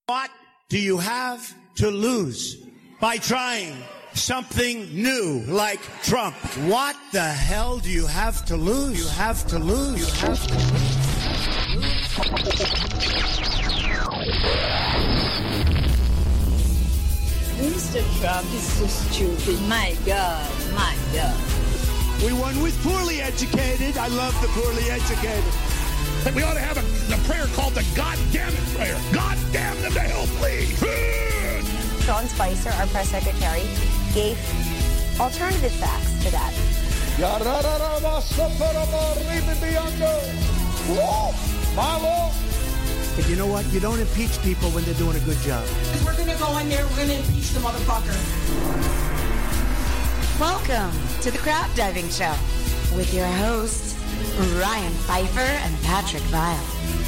What do you have to lose by trying something new like Trump? What the hell do you have to lose? You have to lose. You have to lose. Mr. Trump is so stupid. My God, my God. We won with poorly educated. I love the poorly educated. We ought to have a prayer called the God damn it prayer. God damn them to hell, please. Sean Spicer, our press secretary, gave alternative facts to that. But you know what? You don't impeach people when they're doing a good job. We're going to go in there, we're going to impeach the motherfucker. Welcome to the Crap Diving Show with your hosts, Ryan Pfeiffer and Patrick Vile.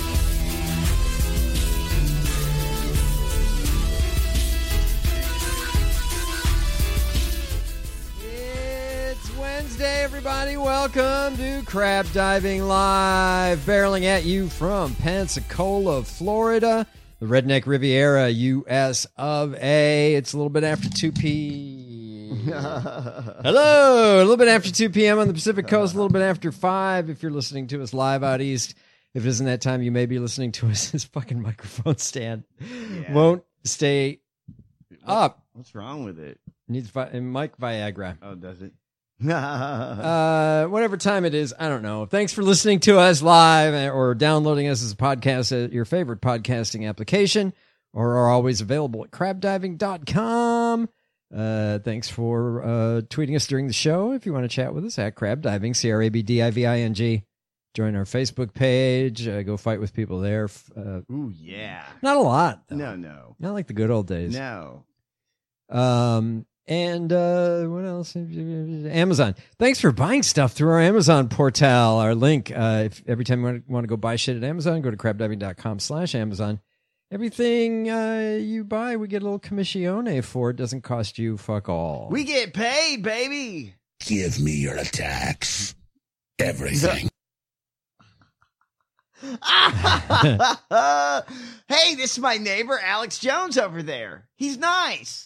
It's Wednesday, everybody. Welcome to Crab Diving Live, barreling at you from Pensacola, Florida, the Redneck Riviera, U.S. of A. It's a little bit after 2 p.m. Hello, a little bit after 2 p.m. on the Pacific Coast, a little bit after 5 if you're listening to us live out east. If it isn't that time, you may be listening to us. This fucking microphone stand won't stay up. What's wrong with it? Needs mic Viagra. Oh, does it? Whatever time it is, I don't know. Thanks for listening to us live or downloading us as a podcast at your favorite podcasting application, or are always available at crabdiving.com. Thanks for tweeting us during the show. If you want to chat with us at Crab Diving, CRABDIVING. Join our Facebook page. Go fight with people there. Ooh, yeah. Not a lot, though. No. Not like the good old days. No. And what else? Amazon. Thanks for buying stuff through our Amazon portal. Our link, if every time you want to go buy shit at Amazon, go to crabdiving.com/Amazon. Everything you buy, we get a little commissione for. It doesn't cost you fuck all. We get paid, baby. Give me your attacks. Everything. Hey, this is my neighbor, Alex Jones, over there. He's nice.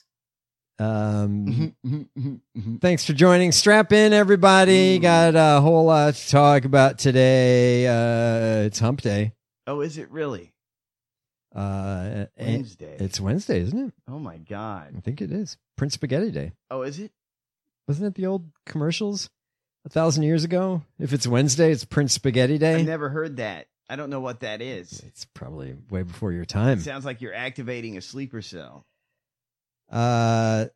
Thanks for joining. Strap in, everybody. Got a whole lot to talk about today. It's Hump Day. Oh, is it really? Wednesday. It's Wednesday, isn't it? Oh my God. I think it is. Prince Spaghetti Day. Oh, is it? Wasn't it the old commercials 1,000 years ago? If it's Wednesday, it's Prince Spaghetti Day. I've never heard that. I don't know what that is. It's probably way before your time. It sounds like you're activating a sleeper cell. I'm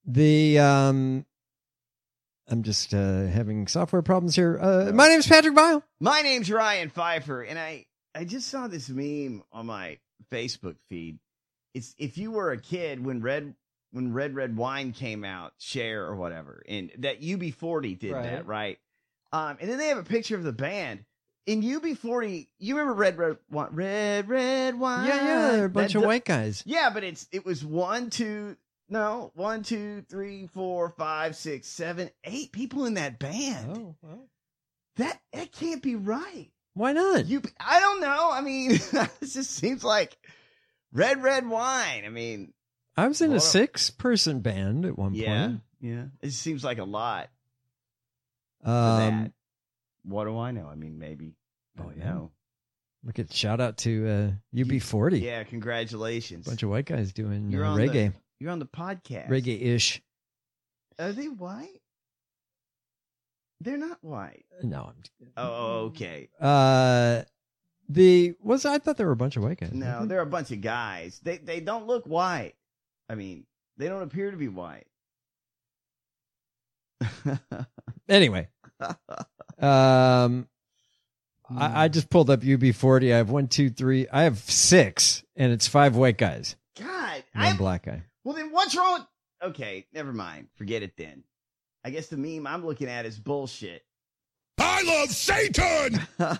just having software problems here. My name's Patrick Vile. My name's Ryan Pfeiffer, and I just saw this meme on my Facebook feed. It's if you were a kid when Red Wine came out, Cher or whatever, and that UB40 did that, right? And then they have a picture of the band. In UB40, you remember Red Wine? Yeah, they're a bunch of white guys. Yeah, but it was 1, 2, 3, 4, 5, 6, 7, 8 people in that band. Oh, well. That can't be right. Why not? I don't know. I mean, it just seems like Red Wine. I mean, I was in a 6-person band at one point. Yeah. It seems like a lot. For Um, that. What do I know? I mean, maybe. Oh, yeah. No. Look at shout out to UB40. Yeah, congratulations. Bunch of white guys doing You're on reggae. You're on the podcast. Reggae-ish. Are they white? They're not white. No. Oh, okay. I thought there were a bunch of white guys. No, they're a bunch of guys. They don't look white. I mean, they don't appear to be white. Anyway. I just pulled up UB40. I have 1, 2, 3. I have 6, and it's 5 white guys. God. One black guy. Well, then what's wrong with... Okay, never mind. Forget it then. I guess the meme I'm looking at is bullshit. I love Satan!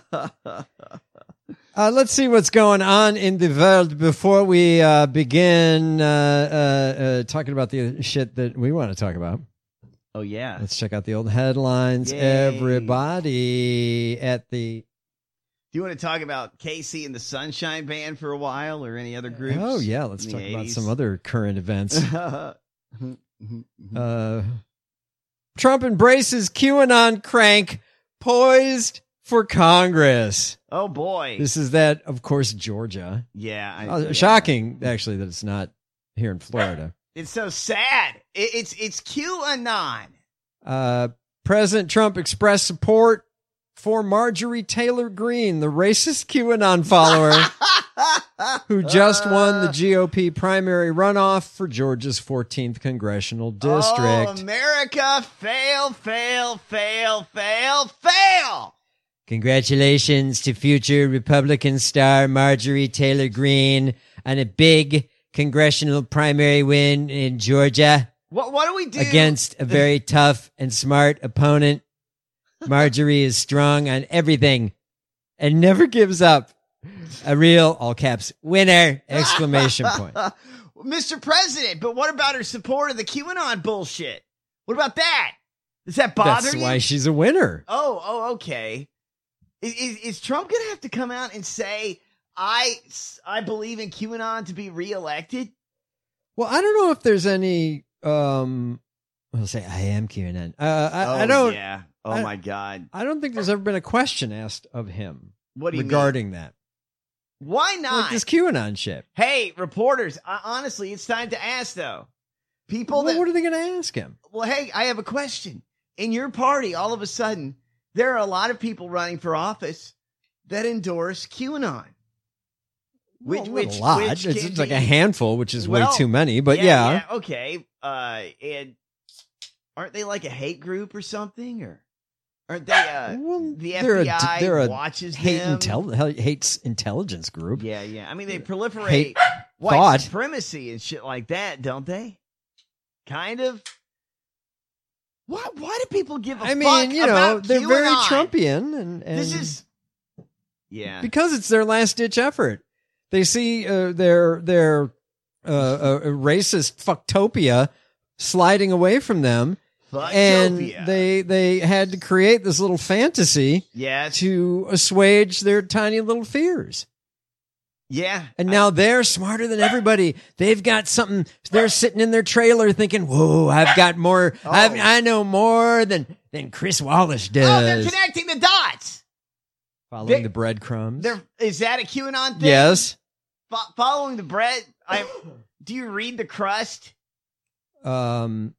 Let's see what's going on in the world before we begin talking about the shit that we want to talk about. Oh, yeah. Let's check out the old headlines. Yay. Everybody at the Do you want to talk about Casey and the Sunshine Band for a while, or any other groups? Oh yeah, let's in talk the about 80s? some other current events. Trump embraces QAnon crank, poised for Congress. Oh boy. This is that, of course, Georgia. Yeah. Yeah. Shocking, actually, that it's not here in Florida. It's so sad. It's QAnon. President Trump expressed support for Marjorie Taylor Greene, the racist QAnon follower who just won the GOP primary runoff for Georgia's 14th congressional district. Oh, America, fail, fail, fail, fail, fail. Congratulations to future Republican star Marjorie Taylor Greene on a big congressional primary win in Georgia. What do we do? Against a very tough and smart opponent. Marjorie is strong on everything and never gives up. A real, all caps, winner, exclamation point. Mr. President, but what about her support of the QAnon bullshit? What about that? Does that bother you? That's why she's a winner. Oh, okay. Is Trump going to have to come out and say, I believe in QAnon to be reelected? Well, I don't know if there's any, I'll say I am QAnon. I don't. Yeah. Oh, my God. I don't think there's ever been a question asked of him What do you regarding that. Why not? Like this QAnon shit. Hey, reporters, honestly, it's time to ask, though. What are they going to ask him? Well, hey, I have a question. In your party, all of a sudden, there are a lot of people running for office that endorse QAnon. Not a lot. It's like a handful, which is way too many, but yeah. Okay. And aren't they like a hate group or something? Or aren't they the FBI they're watches hate them? hates intelligence group. Yeah. I mean, they proliferate Hate white thought. supremacy and shit like that, don't they? Kind of. Why do people give a fuck about they're very QAnon? Trumpian, and This is because it's their last ditch effort. They see their racist fucktopia sliding away from them, and they had to create this little fantasy to assuage their tiny little fears. Yeah. And now they're smarter than everybody. They've got something. They're sitting in their trailer thinking, whoa, I've got more. I know more than Chris Wallace does. Oh, they're connecting the dots. Following the breadcrumbs. Is that a QAnon thing? Yes. Following the bread. Do you read the crust? In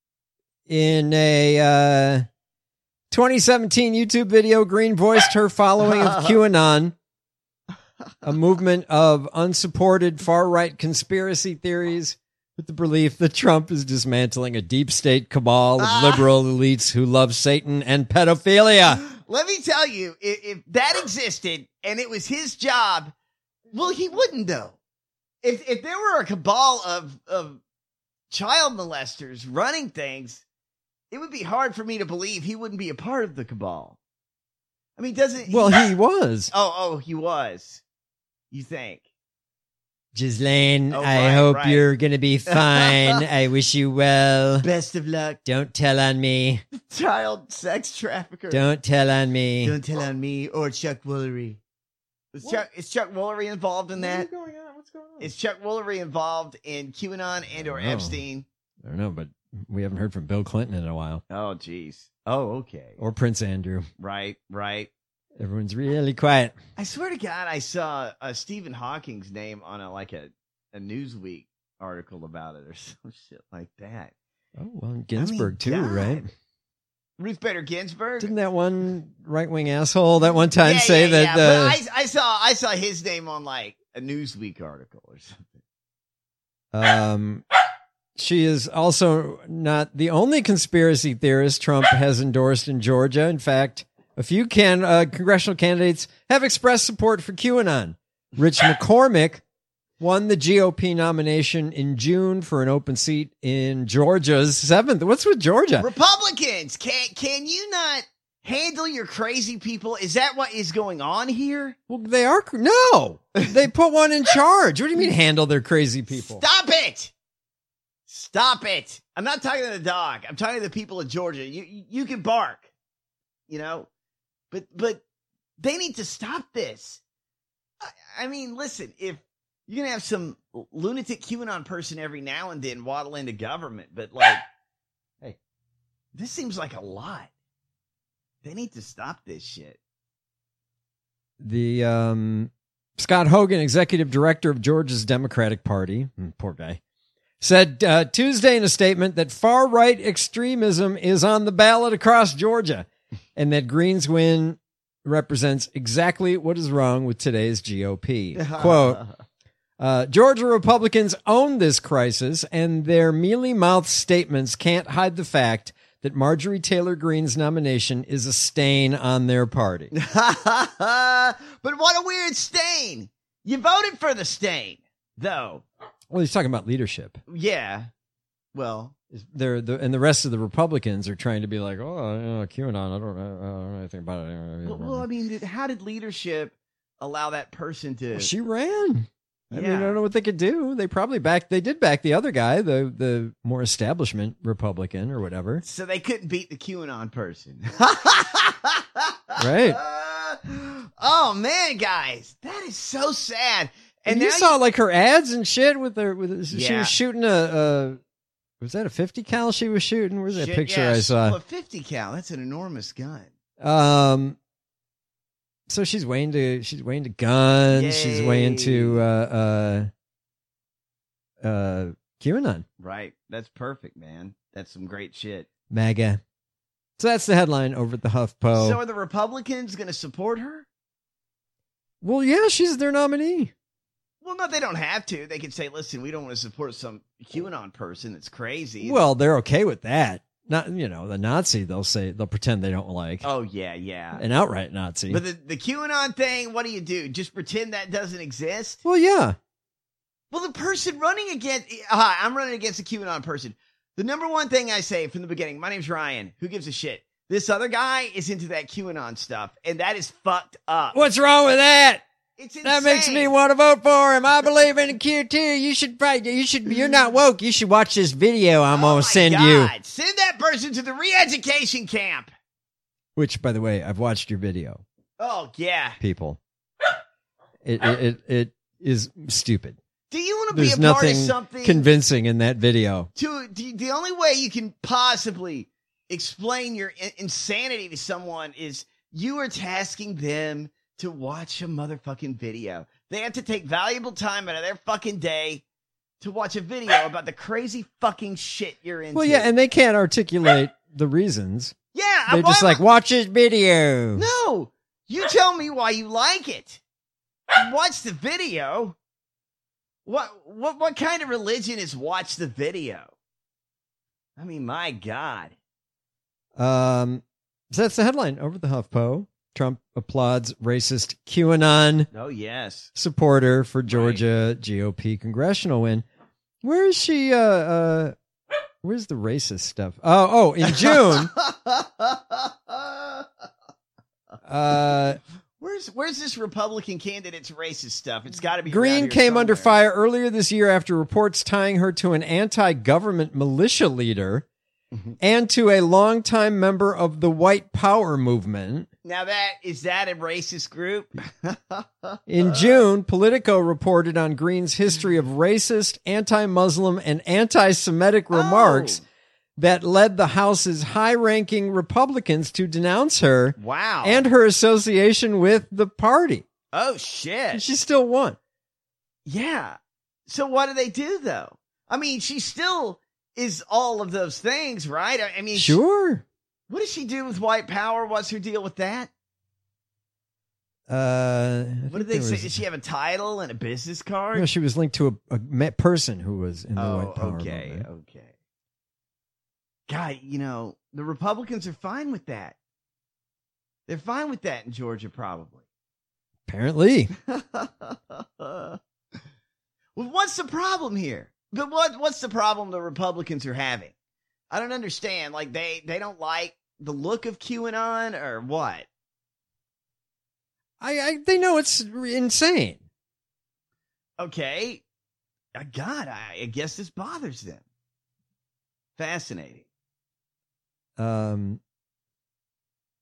a 2017 YouTube video, Green voiced her following of QAnon, a movement of unsupported far-right conspiracy theories with the belief that Trump is dismantling a deep state cabal of liberal elites who love Satan and pedophilia. Let me tell you, if that existed and it was his job, well, he wouldn't, though. If there were a cabal of child molesters running things, it would be hard for me to believe he wouldn't be a part of the cabal. I mean, doesn't... Well, he was. Oh, he was. You think? Ghislaine, I hope you're going to be fine. I wish you well. Best of luck. Don't tell on me. Child sex trafficker. Don't tell on me. Don't tell on me or Chuck Woolery. Is Chuck Woolery involved in that? What's going on? Is Chuck Woolery involved in QAnon and or Epstein? I don't know, but we haven't heard from Bill Clinton in a while. Oh, geez. Oh, okay. Or Prince Andrew. Right. Everyone's really quiet. I swear to God, I saw Stephen Hawking's name on a Newsweek article about it or some shit like that. Oh, well, Ginsburg too, right? Ruth Bader Ginsburg. Didn't that one right-wing asshole that one time say that? But I saw his name on like a Newsweek article or something. She is also not the only conspiracy theorist Trump has endorsed in Georgia. In fact, a few congressional candidates have expressed support for QAnon. Rich McCormick won the GOP nomination in June for an open seat in Georgia's 7th. What's with Georgia? Republicans, can you not handle your crazy people? Is that what is going on here? Well, they are. No, they put one in charge. What do you mean handle their crazy people? Stop it. I'm not talking to the dog. I'm talking to the people of Georgia. You can bark, but They need to stop this. I mean, listen, if you're going to have some lunatic QAnon person every now and then waddle into government, but like, hey, this seems like a lot. They need to stop this shit. The Scott Hogan, executive director of Georgia's Democratic Party, poor guy, said Tuesday in a statement that far-right extremism is on the ballot across Georgia and that Green's win represents exactly what is wrong with today's GOP. Quote, Georgia Republicans own this crisis, and their mealy-mouthed statements can't hide the fact that Marjorie Taylor Greene's nomination is a stain on their party. But what a weird stain. You voted for the stain, though. Well, he's talking about leadership. Yeah. Well, and the rest of the Republicans are trying to be like, QAnon, I don't know anything about it. Well, I mean, how did leadership allow that person to... Well, she ran. I mean, I don't know what they could do. They did back the other guy, the more establishment Republican or whatever. So they couldn't beat the QAnon person. Right. Oh man, guys, that is so sad. And you saw like her ads and shit she was shooting was that a 50 cal she was shooting? Where's that picture I saw? Well, a 50 cal, that's an enormous gun. So she's way into guns. Yay. She's way into QAnon. Right. That's perfect, man. That's some great shit. MAGA. So that's the headline over at the HuffPo. So are the Republicans going to support her? Well, yeah, she's their nominee. Well, no, they don't have to. They can say, listen, we don't want to support some QAnon person that's crazy. Well, they're okay with that. Not, the Nazi, they'll pretend they don't like. Oh, yeah. An outright Nazi. But the QAnon thing, what do? Just pretend that doesn't exist? Well, yeah. Well, the person running against... I'm running against a QAnon person. The number one thing I say from the beginning, my name's Ryan. Who gives a shit? This other guy is into that QAnon stuff, and that is fucked up. What's wrong with that? It's insane. That makes me want to vote for him. I believe in a Q too. You're not woke. You should watch this video I'm going to send you. Send that person to the re-education camp. Which, by the way, I've watched your video. Oh, yeah. People. It is stupid. Do you want to There's be a part of nothing something convincing in that video? The only way you can possibly explain your insanity to someone is you are tasking them to watch a motherfucking video. They have to take valuable time out of their fucking day to watch a video about the crazy fucking shit you're into. Well, yeah, and they can't articulate the reasons. Yeah. They're just like, watch this video. No, you tell me why you like it. Watch the video. What kind of religion is watch the video? I mean, my God. So that's the headline over at the HuffPo. Trump applauds racist QAnon supporter for Georgia GOP congressional win. Where is she? Where's the racist stuff? Oh, in June. Where's this Republican candidate's racist stuff? It's got to be. Green came under fire earlier this year after reports tying her to an anti-government militia leader and to a longtime member of the White Power movement. Now is that a racist group? In June, Politico reported on Green's history of racist, anti-Muslim, and anti-Semitic remarks that led the House's high-ranking Republicans to denounce her. Wow. And her association with the party. Oh, shit. And she still won. Yeah. So what do they do, though? I mean, she still is all of those things, right? I mean, sure. What does she do with white power? What's her deal with that? What did they say? Did she have a title and a business card? No, she was linked to a person who was in the White Power movement. Okay. God, the Republicans are fine with that. They're fine with that in Georgia, probably. Apparently. Well, what's the problem here? But what's the problem the Republicans are having? I don't understand. Like, they don't like the look of QAnon or what? They know it's insane. Okay. God, I guess this bothers them. Fascinating.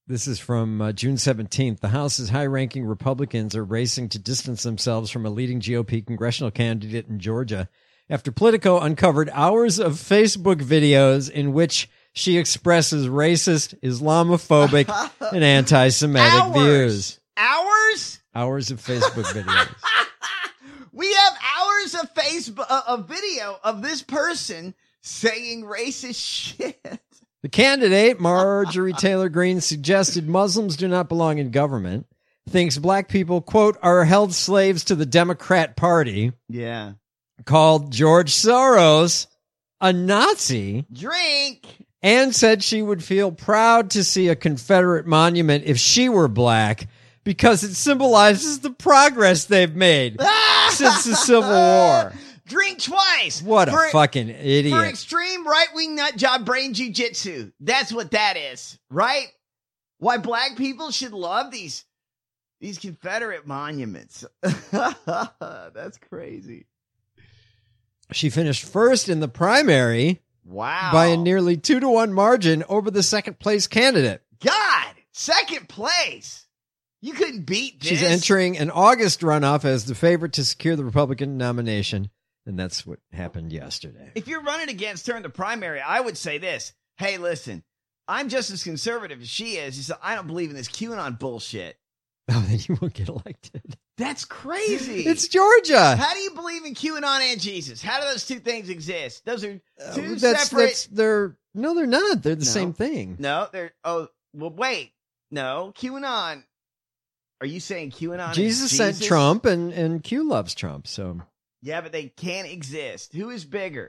This is from June 17th. The House's high-ranking Republicans are racing to distance themselves from a leading GOP congressional candidate in Georgia after Politico uncovered hours of Facebook videos in which she expresses racist, Islamophobic, and anti-Semitic views. Hours of Facebook videos. We have hours of Facebook video of this person saying racist shit. The candidate, Marjorie Taylor Greene, suggested Muslims do not belong in government, thinks black people, quote, are held slaves to the Democrat Party. Yeah. Called George Soros a Nazi. Drink. And said she would feel proud to see a Confederate monument if she were black because it symbolizes the progress they've made since the Civil War. Drink twice. What a fucking idiot. For extreme right-wing nut job brain jujitsu. That's what that is, right? Why black people should love these Confederate monuments. That's crazy. She finished first in the primary. Wow. By a nearly 2-to-1 margin over the second place candidate. God, second place. You couldn't beat this. She's entering an August runoff as the favorite to secure the Republican nomination. And that's what happened yesterday. If you're running against her in the primary, I would say this. Hey, listen, I'm just as conservative as she is. So I don't believe in this QAnon bullshit. Oh, then you won't get elected. That's crazy. It's Georgia. How do you believe in QAnon and Jesus? How do those two things exist? Those are two separate. No, they're not. They're the same thing. No, they're. Oh, well, wait. No, QAnon. Are you saying QAnon? Jesus sent Trump, and Q loves Trump. So yeah, but they can't exist. Who is bigger?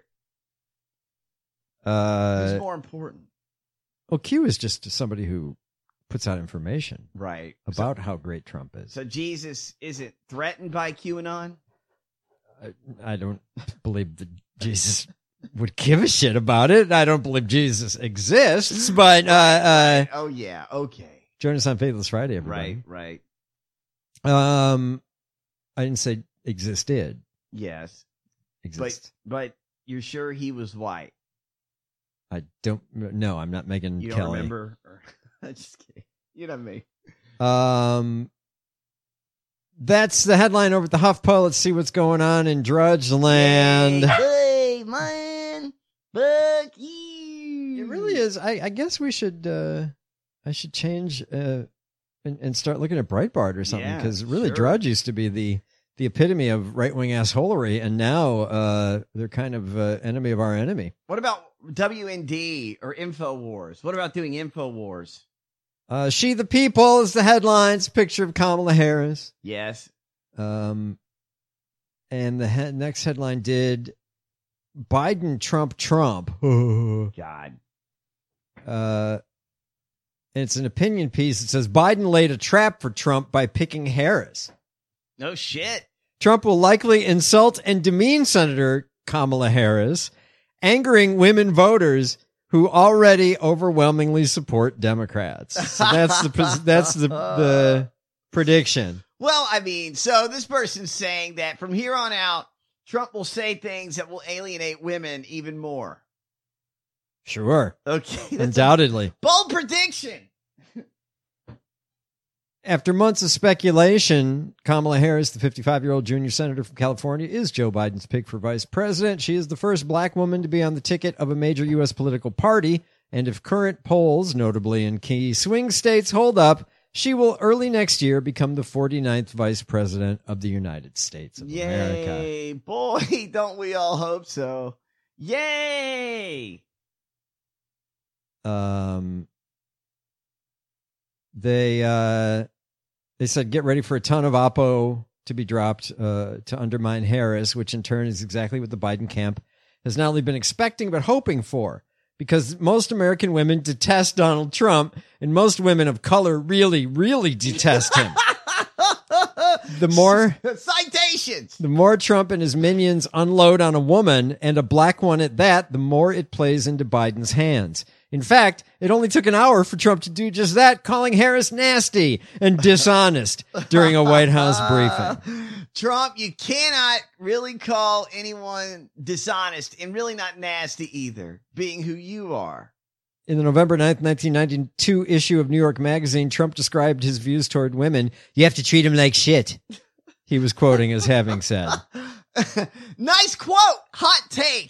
Who's more important? Well, Q is just somebody who puts out information right about how great Trump is. So Jesus isn't threatened by QAnon? I don't believe that Jesus would give a shit about it. I don't believe Jesus exists, but oh yeah, okay. Join us on Faithless Friday, everybody. Right. I didn't say existed. Yes. Exists. But you're sure he was white? I don't know. I'm not Megyn Kelly. You don't remember? Just kidding. You know me. That's the headline over at the HuffPo. Let's see what's going on in Drudge Land. Hey, man, fuck you. It really is. I guess we should. I should change and start looking at Breitbart or something because really Drudge used to be the epitome of right wing assholery, and now they're kind of enemy of our enemy. What about WND or InfoWars? What about doing InfoWars? She the People is the headlines. Picture of Kamala Harris. Yes. And the next headline did Biden Trump. God. And it's an opinion piece. It says Biden laid a trap for Trump by picking Harris. No shit. Trump will likely insult and demean Senator Kamala Harris, angering women voters who already overwhelmingly support Democrats. So that's the prediction. Well, I mean, so this person's saying that from here on out, Trump will say things that will alienate women even more. Sure. Okay. Undoubtedly. Bold prediction. After months of speculation, Kamala Harris, the 55-year-old junior senator from California, is Joe Biden's pick for vice president. She is the first black woman to be on the ticket of a major U.S. political party. And if current polls, notably in key swing states, hold up, she will early next year become the 49th vice president of the United States of America. Yay, boy, don't we all hope so. Yay! They said get ready for a ton of oppo to be dropped to undermine Harris, which in turn is exactly what the Biden camp has not only been expecting but hoping for. Because most American women detest Donald Trump, and most women of color really, really detest him. The more Trump and his minions unload on a woman, and a black one at that, the more it plays into Biden's hands. In fact, it only took an hour for Trump to do just that, calling Harris nasty and dishonest during a White House briefing. Trump, you cannot really call anyone dishonest and really not nasty either, being who you are. In the November 9th, 1992 issue of New York Magazine, Trump described his views toward women. You have to treat them like shit. He was quoting as having said. Nice quote. Hot take.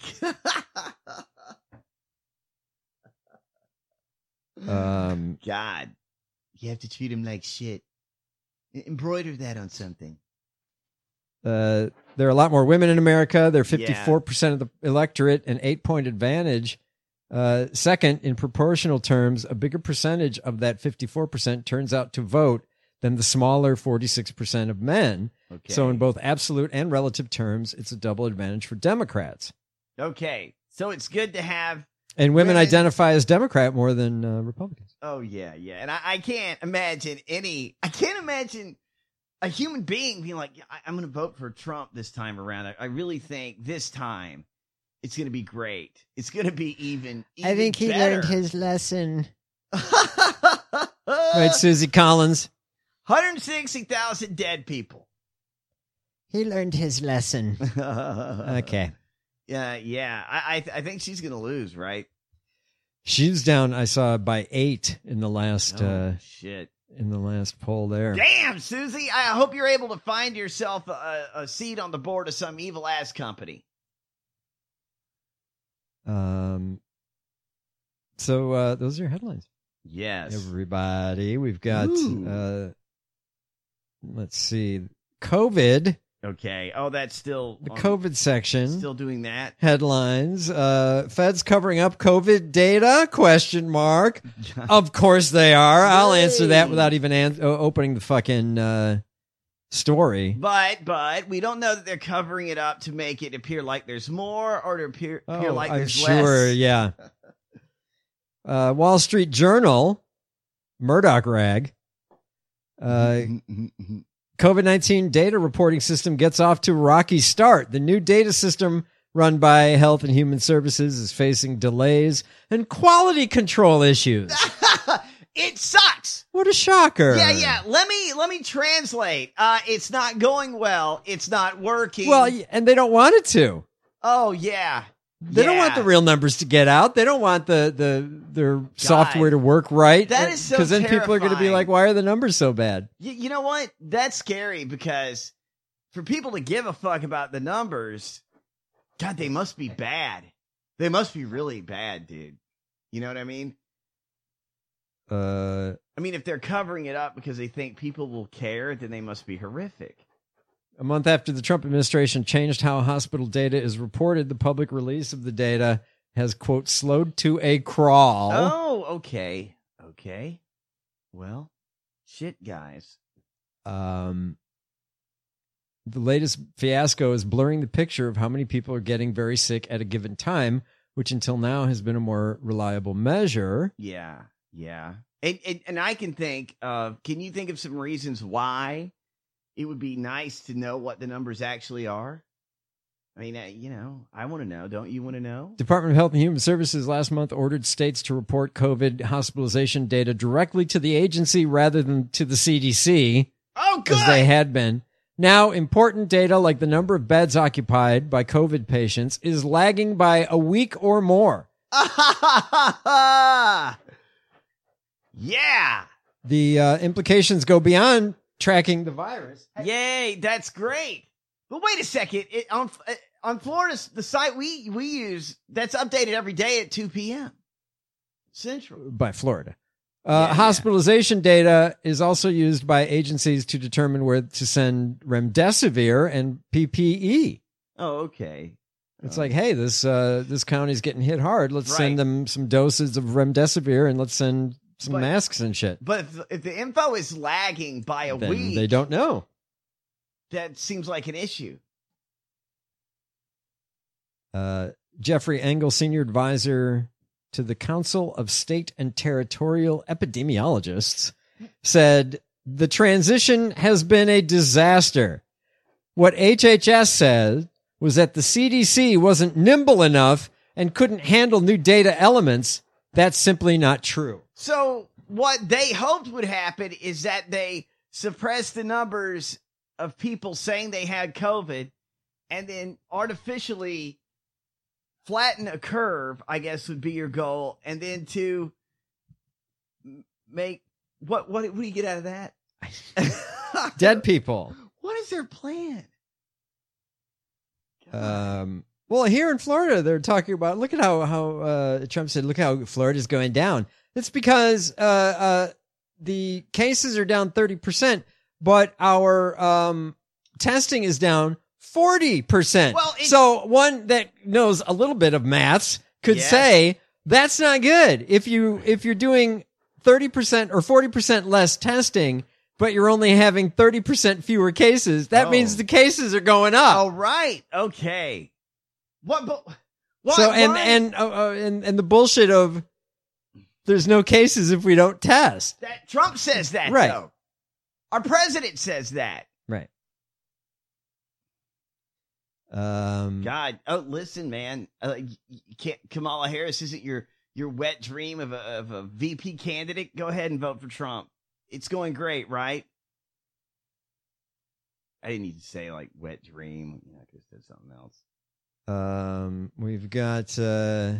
God, you have to treat him like shit. Embroider that on something. There are a lot more women in America. They're 54% of the electorate, an 8-point advantage. Second, in proportional terms, a bigger percentage of that 54% turns out to vote than the smaller 46% of men. Okay. So in both absolute and relative terms, it's a double advantage for Democrats. Okay. So it's good to have. And women identify as Democrat more than Republicans. Oh, yeah, yeah. And I can't imagine a human being being like, I'm going to vote for Trump this time around. I really think this time it's going to be great. It's going to be even I think he better. learned his lesson. Right, Susie Collins? 160,000 dead people. He learned his lesson. Okay. Yeah. I think she's going to lose, right? She's down, I saw, by 8 in the last shit. In the last poll there. Damn, Susie. I hope you're able to find yourself a seat on the board of some evil ass company. So those are your headlines. Yes. Everybody. We've got let's see. COVID. Okay. Oh, that's still the COVID section. Still doing that. Headlines. Feds covering up COVID data? ? Of course they are. I'll answer that without even opening the fucking story. But we don't know that they're covering it up to make it appear like there's more or to appear like there's less. Sure, yeah. Wall Street Journal, Murdoch rag. COVID-19 data reporting system gets off to a rocky start. The new data system run by Health and Human Services is facing delays and quality control issues. It sucks. What a shocker. Yeah. Let me translate. It's not going well. It's not working. Well, and they don't want it to. Oh, yeah. They don't want the real numbers to get out. They don't want their software to work right. That is so because then people are going to be like, "Why are the numbers so bad?" You know what? That's scary because for people to give a fuck about the numbers, God, they must be bad. They must be really bad, dude. You know what I mean? I mean, if they're covering it up because they think people will care, then they must be horrific. A month after the Trump administration changed how hospital data is reported, the public release of the data has, quote, slowed to a crawl. Oh, okay. Well, shit, guys. The latest fiasco is blurring the picture of how many people are getting very sick at a given time, which until now has been a more reliable measure. Yeah. And I can think of, can you think of some reasons why it would be nice to know what the numbers actually are? I mean, I want to know. Don't you want to know? Department of Health and Human Services last month ordered states to report COVID hospitalization data directly to the agency rather than to the CDC. Oh, good. As they had been. Now, important data like the number of beds occupied by COVID patients is lagging by a week or more. Yeah. The implications go beyond tracking the virus. Yay, that's great. But wait a second. On Florida, the site we use, that's updated every day at 2 p.m. Central. By Florida. Hospitalization data is also used by agencies to determine where to send remdesivir and PPE. Oh, okay. It's like, hey, this county's getting hit hard. Let's send them some doses of remdesivir and let's send some masks and shit. But if the info is lagging by a week, they don't know. That seems like an issue. Jeffrey Engel, senior advisor to the Council of State and Territorial Epidemiologists, said the transition has been a disaster. What HHS said was that the CDC wasn't nimble enough and couldn't handle new data elements. That's simply not true. So what they hoped would happen is that they suppress the numbers of people saying they had COVID and then artificially flatten a curve, I guess would be your goal, and then to make what do you get out of that? Dead people. What is their plan? Well, here in Florida, they're talking about, look at how Trump said, look how Florida's going down. It's because the cases are down 30%, but our testing is down 40%. Well, so one that knows a little bit of maths could say that's not good. If you're doing 30% or 40% less testing, but you're only having 30% fewer cases, that means the cases are going up. Oh, right. Okay. What? So and the bullshit of there's no cases if we don't test. That Trump says that, right? Though. Our president says that, right? God, listen, man. Kamala Harris isn't your wet dream of a VP candidate. Go ahead and vote for Trump. It's going great, right? I didn't need to say like wet dream. I could have said something else. We've got it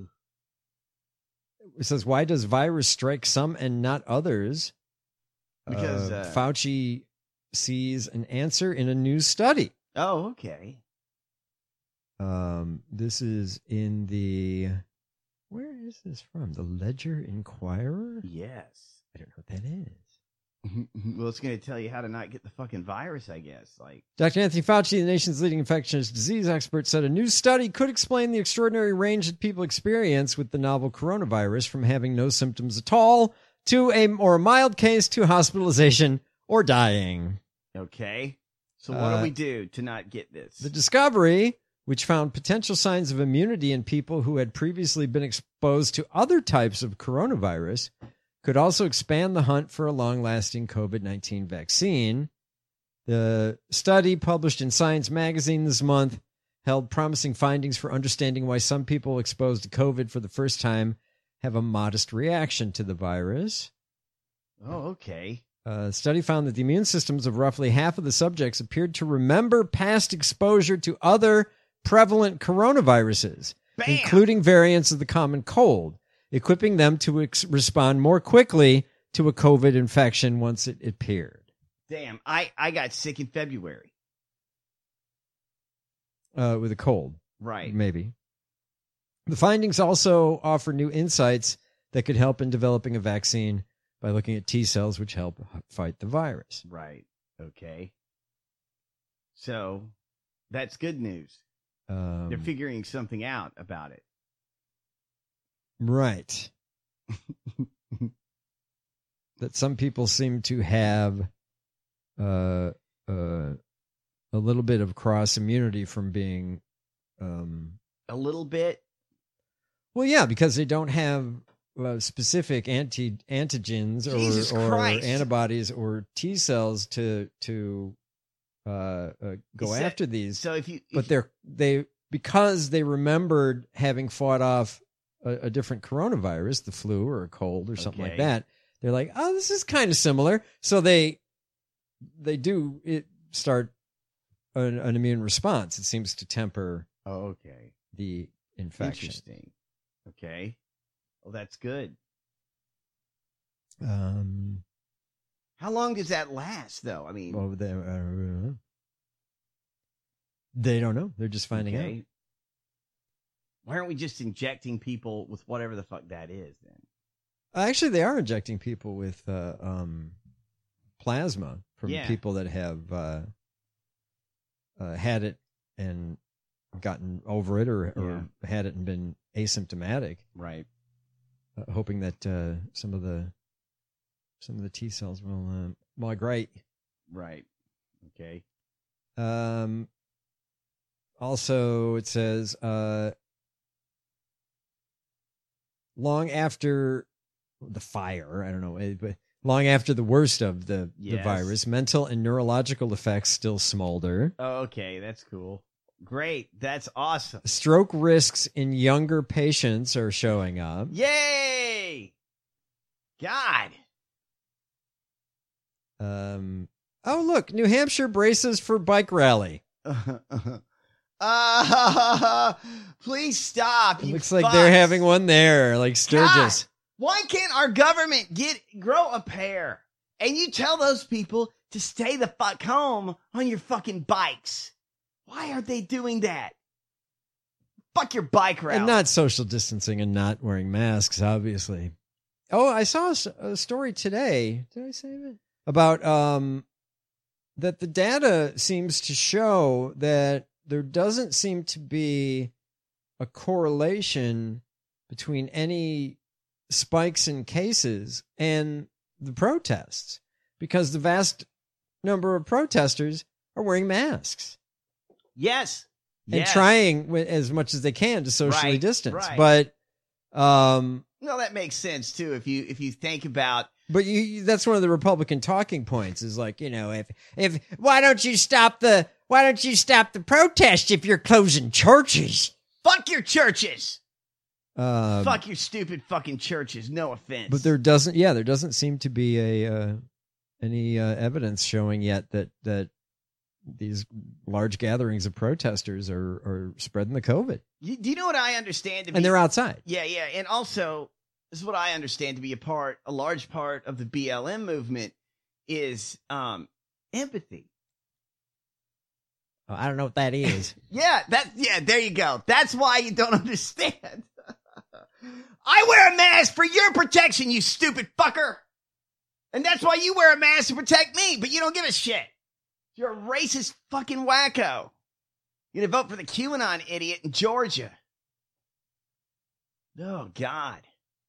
says, why does virus strike some and not others? Because Fauci sees an answer in a new study. Oh, okay. This is in the, where is this from? The Ledger Inquirer? Yes. I don't know what that is. Well, it's going to tell you how to not get the fucking virus, I guess. Like Dr. Anthony Fauci, the nation's leading infectious disease expert, said a new study could explain the extraordinary range that people experience with the novel coronavirus, from having no symptoms at all to a more mild case to hospitalization or dying. Okay. So what do we do to not get this? The discovery, which found potential signs of immunity in people who had previously been exposed to other types of coronavirus, could also expand the hunt for a long-lasting COVID-19 vaccine. The study, published in Science magazine this month, held promising findings for understanding why some people exposed to COVID for the first time have a modest reaction to the virus. Oh, okay. The study found that the immune systems of roughly half of the subjects appeared to remember past exposure to other prevalent coronaviruses, including variants of the common cold, equipping them to respond more quickly to a COVID infection once it appeared. Damn, I got sick in February. With a cold. Right. Maybe. The findings also offer new insights that could help in developing a vaccine by looking at T cells, which help fight the virus. Right. Okay. So that's good news. They're figuring something out about it. Right. That some people seem to have a little bit of cross immunity from being a little bit. Well, yeah, because they don't have specific antigens or antibodies or T cells to go after these. So because they remembered having fought off a different coronavirus, the flu or a cold or something like that, they're like, oh, this is kind of similar. So they do start an immune response. It seems to temper the infection. Interesting. Okay. Well, that's good. How long does that last, though? I mean, well, they don't know. They're just finding out. Why aren't we just injecting people with whatever the fuck that is, then? Actually, they are injecting people with plasma from people that have had it and gotten over it or had it and been asymptomatic. Right. Hoping that some of the T cells will migrate. Right. Okay. Also, it says long after the fire, I don't know, but long after the worst of the virus, mental and neurological effects still smolder. Oh, okay, that's cool. Great. That's awesome. Stroke risks in younger patients are showing up. Yay! God. Oh, look, New Hampshire braces for bike rally. Please stop. It you looks like fucks. they're having one there, like Sturgis. God, why can't our government grow a pair? And you tell those people to stay the fuck home on your fucking bikes. Why are they doing that? Fuck your bike route. And not social distancing and not wearing masks, obviously. Oh, I saw a story today. Did I save it? About that the data seems to show that there doesn't seem to be a correlation between any spikes in cases and the protests, because the vast number of protesters are wearing masks. Yes. And trying as much as they can to socially distance. Right. But no, that makes sense too. If you think about, but that's one of the Republican talking points is like, you know, if why don't you stop the protest if you're closing churches? Fuck your churches. Fuck your stupid fucking churches. No offense. But there doesn't seem to be any evidence showing yet that these large gatherings of protesters are spreading the COVID. Do you know what I understand to be? And they're outside. Yeah. And also, this is what I understand to be a large part of the BLM movement is empathy. Oh, I don't know what that is. Yeah, there you go. That's why you don't understand. I wear a mask for your protection, you stupid fucker. And that's why you wear a mask to protect me, but you don't give a shit. You're a racist fucking wacko. You're gonna vote for the QAnon idiot in Georgia. Oh, God.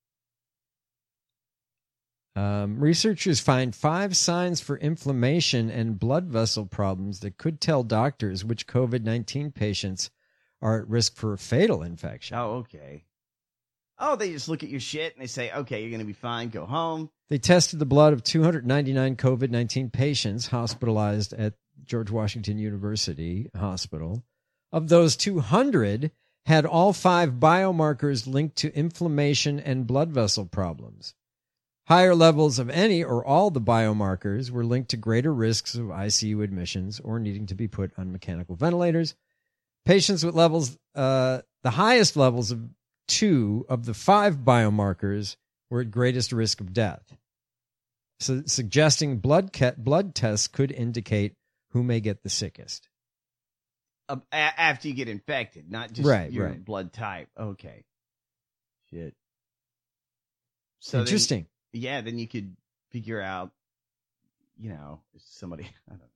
Researchers find 5 signs for inflammation and blood vessel problems that could tell doctors which COVID-19 patients are at risk for a fatal infection. Oh, okay. Oh, they just look at your shit and they say, okay, you're going to be fine. Go home. They tested the blood of 299 COVID-19 patients hospitalized at George Washington University Hospital. Of those, 200 had all 5 biomarkers linked to inflammation and blood vessel problems. Higher levels of any or all the biomarkers were linked to greater risks of ICU admissions or needing to be put on mechanical ventilators. Patients with levels, the highest levels of 2 of the 5 biomarkers were at greatest risk of death, so suggesting blood tests could indicate who may get the sickest. After you get infected, not just your blood type. Okay. Shit. So interesting. Then you could figure out, you know, if somebody, I don't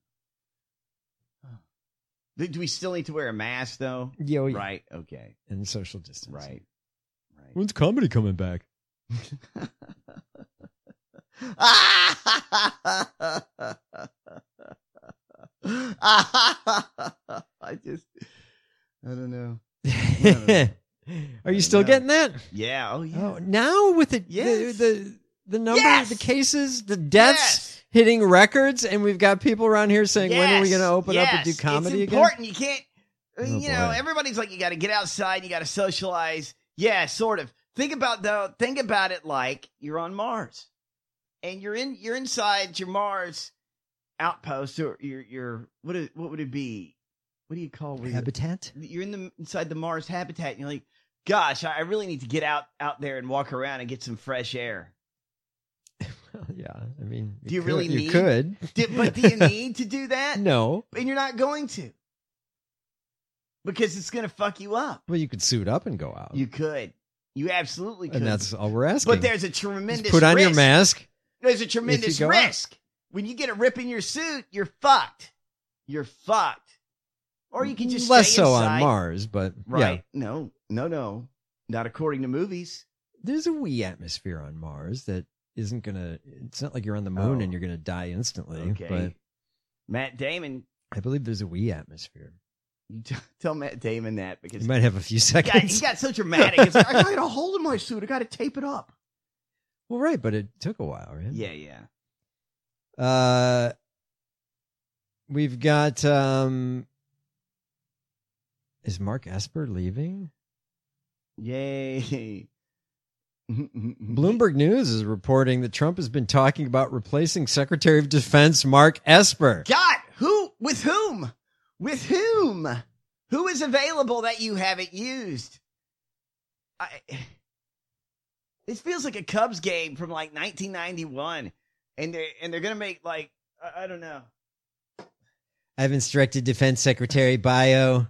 know. Do we still need to wear a mask, though? Yeah. Right. Okay. And social distance. Right. When's comedy coming back? I don't know. Are you still getting that? Yeah. Oh, yeah. Oh, now with the number of the cases, the deaths hitting records, and we've got people around here saying, when are we going to open up and do comedy it's again? Important. You can't, you know, everybody's like, you got to get outside, you got to socialize. Yeah, sort of. Think about it like you're on Mars. And you're inside your Mars outpost, or your what would it be? What do you call it? Habitat? You're inside the Mars habitat, and you're like, gosh, I really need to get out there and walk around and get some fresh air. Well, yeah, I mean, do you really need? You could, but do you need to do that? No, and you're not going to, because it's going to fuck you up. Well, you could suit up and go out. You could. You absolutely could. And that's all we're asking. But there's a tremendous Just put on risk. your mask. There's a tremendous risk. Out. When you get a rip in your suit, you're fucked. You're fucked. Or you can just less stay so inside. on Mars, but right. Yeah. No. Not according to movies. There's a wee atmosphere on Mars that isn't gonna. It's not like you're on the moon and you're gonna die instantly. Okay. But Matt Damon. I believe there's a wee atmosphere. You tell Matt Damon that, because he might have a few seconds. He got so dramatic. It's like, I got a hole in my suit. I got to tape it up. Well, right, but it took a while, right? Yeah. We've got. Is Mark Esper leaving? Yay. Bloomberg News is reporting that Trump has been talking about replacing Secretary of Defense Mark Esper. God, who? With whom? With whom? Who is available that you haven't used? This feels like a Cubs game from like 1991, and they're gonna make like I don't know. I've instructed Defense Secretary Bio.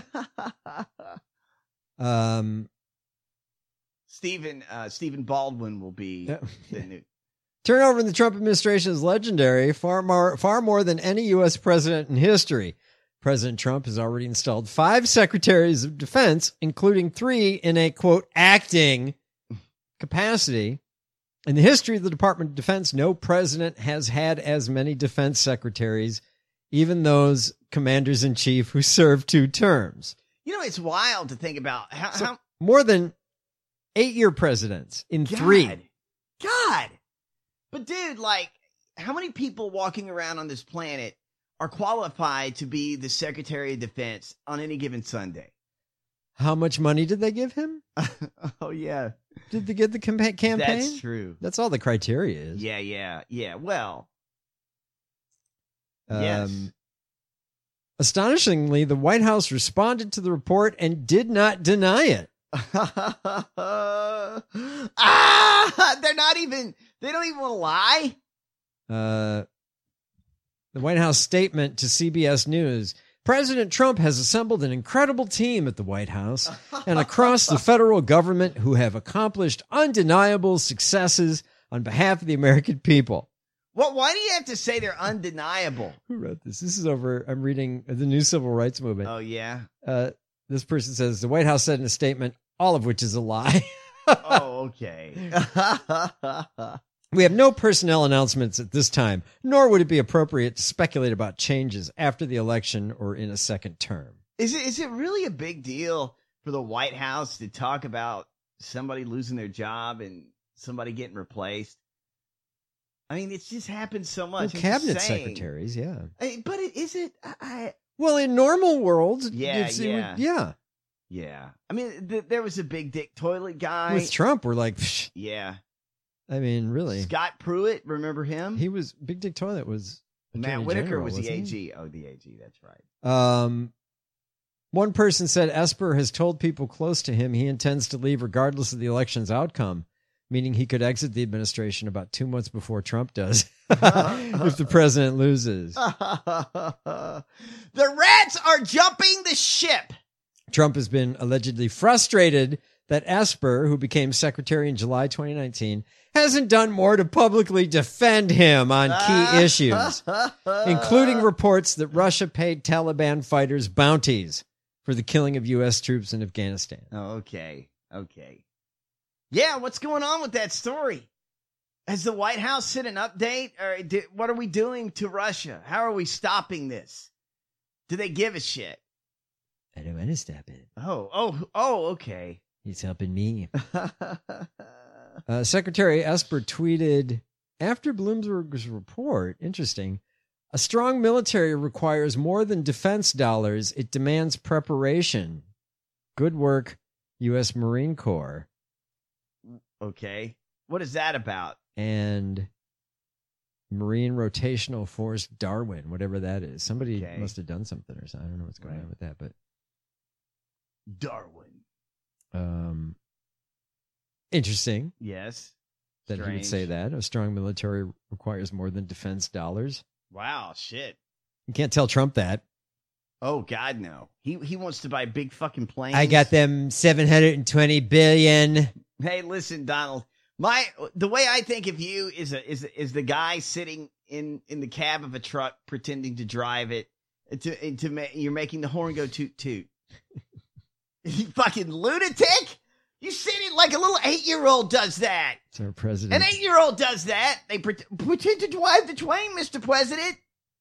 Stephen Baldwin will be the new. Turnover in the Trump administration is legendary, far more than any U.S. president in history. President Trump has already installed 5 secretaries of defense, including 3 in a, quote, acting capacity. In the history of the Department of Defense, no president has had as many defense secretaries, even those commanders-in-chief who served 2 terms. You know, it's wild to think about how more than 8-year presidents in 3. God. But dude, like, how many people walking around on this planet are qualified to be the Secretary of Defense on any given Sunday? How much money did they give him? Oh, yeah. Did they get the campaign? That's true. That's all the criteria is. Yeah. Well, yes. Astonishingly, the White House responded to the report and did not deny it. They don't even want to lie. The White House statement to CBS News: President Trump has assembled an incredible team at the White House and across the federal government who have accomplished undeniable successes on behalf of the American people. Well, why do you have to say they're undeniable? Who wrote this? This is over. I'm reading the New Civil Rights Movement. Oh, yeah. This person says the White House said in a statement, all of which is a lie. Oh, okay. We have no personnel announcements at this time, nor would it be appropriate to speculate about changes after the election or in a second term. Is it really a big deal for the White House to talk about somebody losing their job and somebody getting replaced? I mean, it's just happened so much. Well, cabinet secretaries, yeah. But is it? Well, in normal worlds, yeah. Yeah. I mean, there was a big dick toilet guy. With Trump, we're like, psh. Yeah. I mean, really. Scott Pruitt, remember him? He was, Big Dick Toilet was Matt Whitaker was the AG. Oh, the AG, that's right. One person said Esper has told people close to him he intends to leave regardless of the election's outcome, meaning he could exit the administration about 2 months before Trump does if the president loses. The rats are jumping the ship. Trump has been allegedly frustrated that Esper, who became secretary in July 2019, hasn't done more to publicly defend him on key issues, including reports that Russia paid Taliban fighters bounties for the killing of U.S. troops in Afghanistan. Oh, okay. Yeah, what's going on with that story? Has the White House sent an update? Or what are we doing to Russia? How are we stopping this? Do they give a shit? I don't want to stop it. Oh, okay. He's helping me. Secretary Esper tweeted, after Bloomberg's report, interesting, a strong military requires more than defense dollars. It demands preparation. Good work, U.S. Marine Corps. Okay. What is that about? And Marine Rotational Force Darwin, whatever that is. Somebody must have done something or something. I don't know what's going on with that, but Darwin. Interesting. Yes. That he would say that. A strong military requires more than defense dollars. Wow, shit. You can't tell Trump that. Oh, God, no. He wants to buy big fucking planes. I got them $720 billion. Hey, listen, Donald. The way I think of you is the guy sitting in the cab of a truck pretending to drive it. You're making the horn go toot toot. You fucking lunatic! You said it like a little 8-year-old does that. It's our president. An 8-year-old does that. They pretend to drive the train, Mr. President.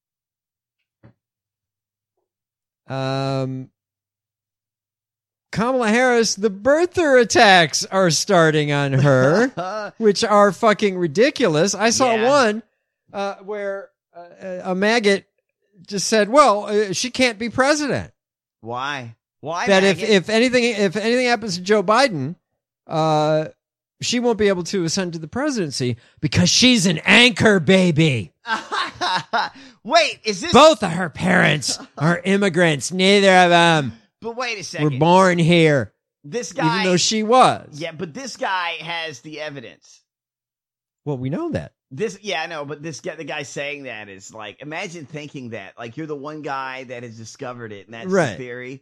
Kamala Harris, the birther attacks are starting on her, which are fucking ridiculous. I saw one where a maggot just said, well, she can't be president. Why? Why? That if anything happens to Joe Biden, she won't be able to ascend to the presidency because she's an anchor baby. Wait, is this... Both of her parents are immigrants. Neither of them But wait a second. were born here. This guy, even though she was. Yeah, but this guy has the evidence. Well, we know that. I know, but this guy, the guy saying that is like, imagine thinking that, like, you're the one guy that has discovered it, and that's Right. the theory.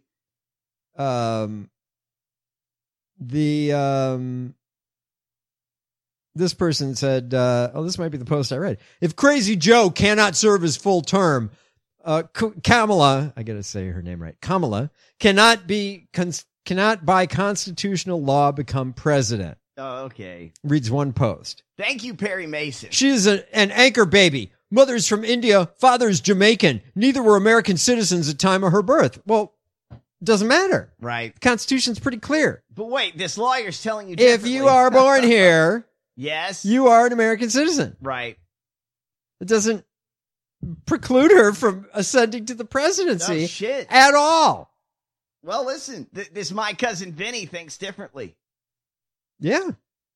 This person said, this might be the post I read. If Crazy Joe cannot serve his full term, Kamala, I gotta say her name right, Kamala, cannot by constitutional law become president. Oh, okay. Reads one post. Thank you, Perry Mason. She is an anchor baby. Mother's from India, father's Jamaican. Neither were American citizens at time of her birth. Well, it doesn't matter. Right. The Constitution's pretty clear. But wait, this lawyer's telling you If differently. you are born here, yes, you are an American citizen. Right. It doesn't preclude her from ascending to the presidency Oh, shit. at all. Well, listen, this my cousin Vinny thinks differently. Yeah.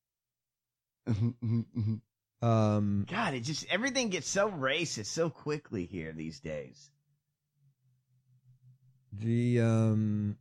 God, it just, everything gets so racist so quickly here these days. To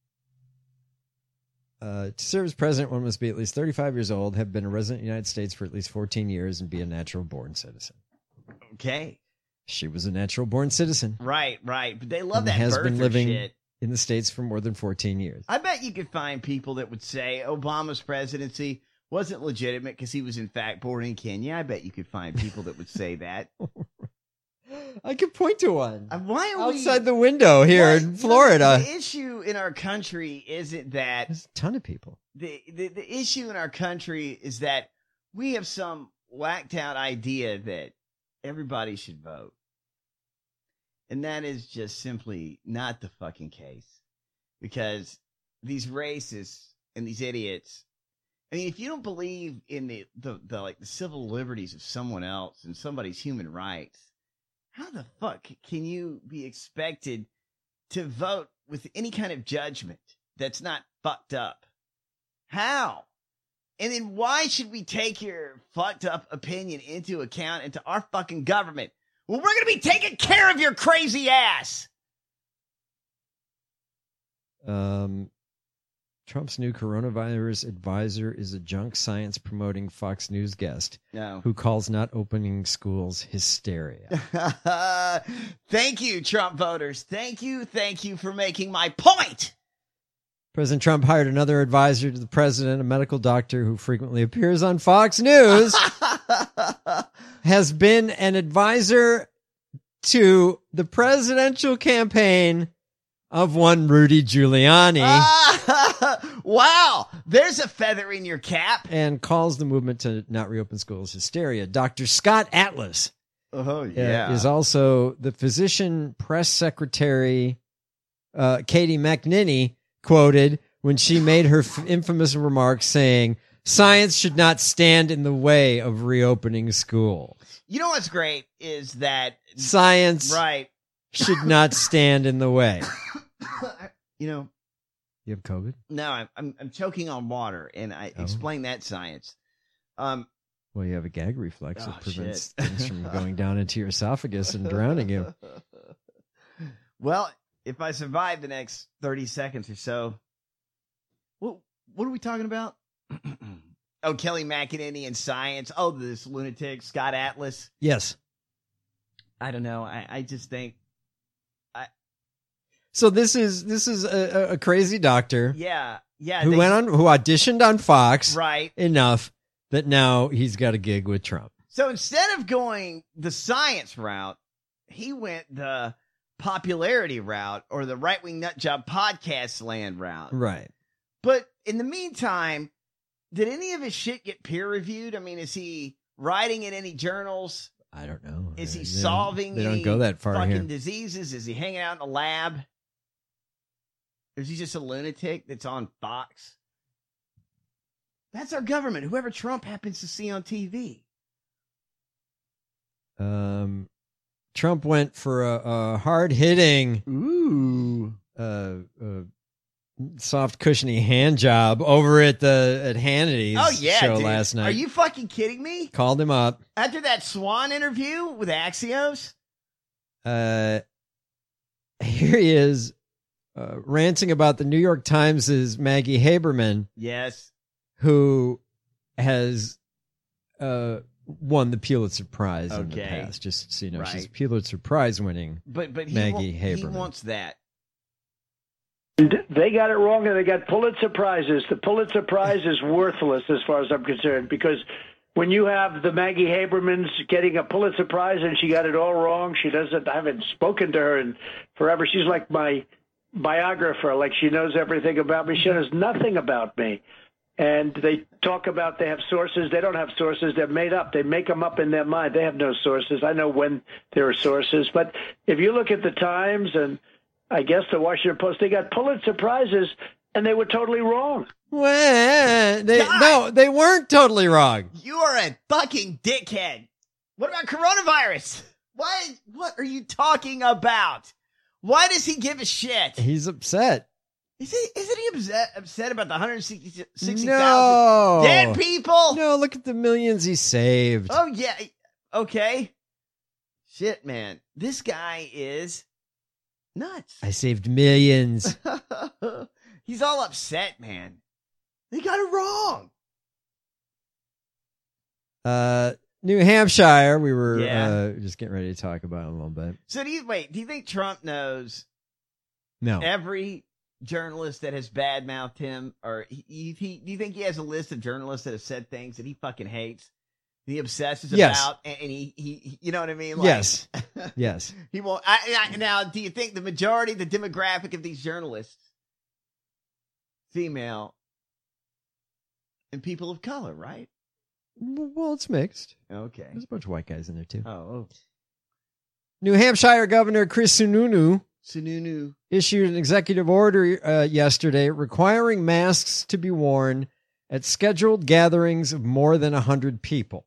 serve as president, one must be at least 35 years old, have been a resident of the United States for at least 14 years, and be a natural-born citizen. Okay. She was a natural-born citizen. Right. But they love and that has been birther living shit. in the States for more than 14 years. I bet you could find people that would say Obama's presidency wasn't legitimate because he was in fact born in Kenya. I bet you could find people that would say that. I could point to one. Why are outside the window here in Florida? The issue in our country isn't that there's a ton of people. The issue in our country is that we have some whacked out idea that everybody should vote. And that is just simply not the fucking case. Because these racists and these idiots, I mean, if you don't believe in the civil liberties of someone else and somebody's human rights, how the fuck can you be expected to vote with any kind of judgment that's not fucked up? How? And then why should we take your fucked up opinion into account into our fucking government? Well, we're going to be taking care of your crazy ass. Trump's new coronavirus advisor is a junk science promoting Fox News guest who calls not opening schools hysteria. Thank you, Trump voters. Thank you for making my point. President Trump hired another advisor to the president, a medical doctor who frequently appears on Fox News, has been an advisor to the presidential campaign of one Rudy Giuliani. Wow, there's a feather in your cap. And calls the movement to not reopen schools hysteria. Dr. Scott Atlas is also the physician press secretary, Katie McNinney, quoted when she made her infamous remark saying, science should not stand in the way of reopening school. You know what's great is that science should not stand in the way. You know, you have COVID? No, I'm choking on water, and I explain that science. Well, you have a gag reflex that prevents things from going down into your esophagus and drowning you. Well, if I survive the next 30 seconds or so, what are we talking about? Oh, Kelly McEnany and science. Oh, this lunatic, Scott Atlas. Yes. I don't know. I just think. So this is a crazy doctor. Yeah. Who auditioned on Fox. Right. Enough that now he's got a gig with Trump. So instead of going the science route, he went the popularity route or the Right Wing Nut Job podcast land route. Right. But in the meantime, did any of his shit get peer reviewed? I mean, is he writing in any journals? I don't know. Is he solving they any don't go that far fucking here. diseases? Is he hanging out in a lab? Or is he just a lunatic that's on Fox? That's our government, whoever Trump happens to see on TV. Trump went for a hard-hitting, soft, cushiony hand job over at Hannity's show last night. Are you fucking kidding me? Called him up. After that Swan interview with Axios? Here he is ranting about the New York Times' Maggie Haberman, Yes. who has won the Pulitzer Prize in the Okay. past. Just so you know, Right. she's Pulitzer Prize winning. But Maggie he Haberman. wants that. They got it wrong, and they got Pulitzer Prizes. The Pulitzer Prize is worthless as far as I'm concerned, because when you have the Maggie Habermans getting a Pulitzer Prize and she got it all wrong, I haven't spoken to her in forever. She's like my biographer, like she knows everything about me. She knows nothing about me. And they talk about they have sources. They don't have sources. They're made up. They make them up in their mind. They have no sources. I know when there are sources. But if you look at the Times and I guess the Washington Post, they got Pulitzer Prizes, and they were totally wrong. Well, they weren't totally wrong. You are a fucking dickhead. What about coronavirus? What are you talking about? Why does he give a shit? He's upset. Isn't he upset about the 160,000 No. dead people? No, look at the millions he saved. Oh, yeah. Okay. Shit, man. This guy is nuts. I saved millions. He's all upset, man. They got it wrong. New Hampshire, we were Yeah. just getting ready to talk about it a little bit. So do you think Trump knows No. every journalist that has badmouthed him, or do you think he has a list of journalists that have said things that he fucking hates, he obsesses Yes. about, and he you know what I mean? Yes. Yes. He won't. Now, do you think the majority, the demographic of these journalists, female and people of color, right? Well, it's mixed. Okay. There's a bunch of white guys in there, too. Oh. New Hampshire Governor Chris Sununu Sununu issued an executive order yesterday requiring masks to be worn at scheduled gatherings of more than 100 people.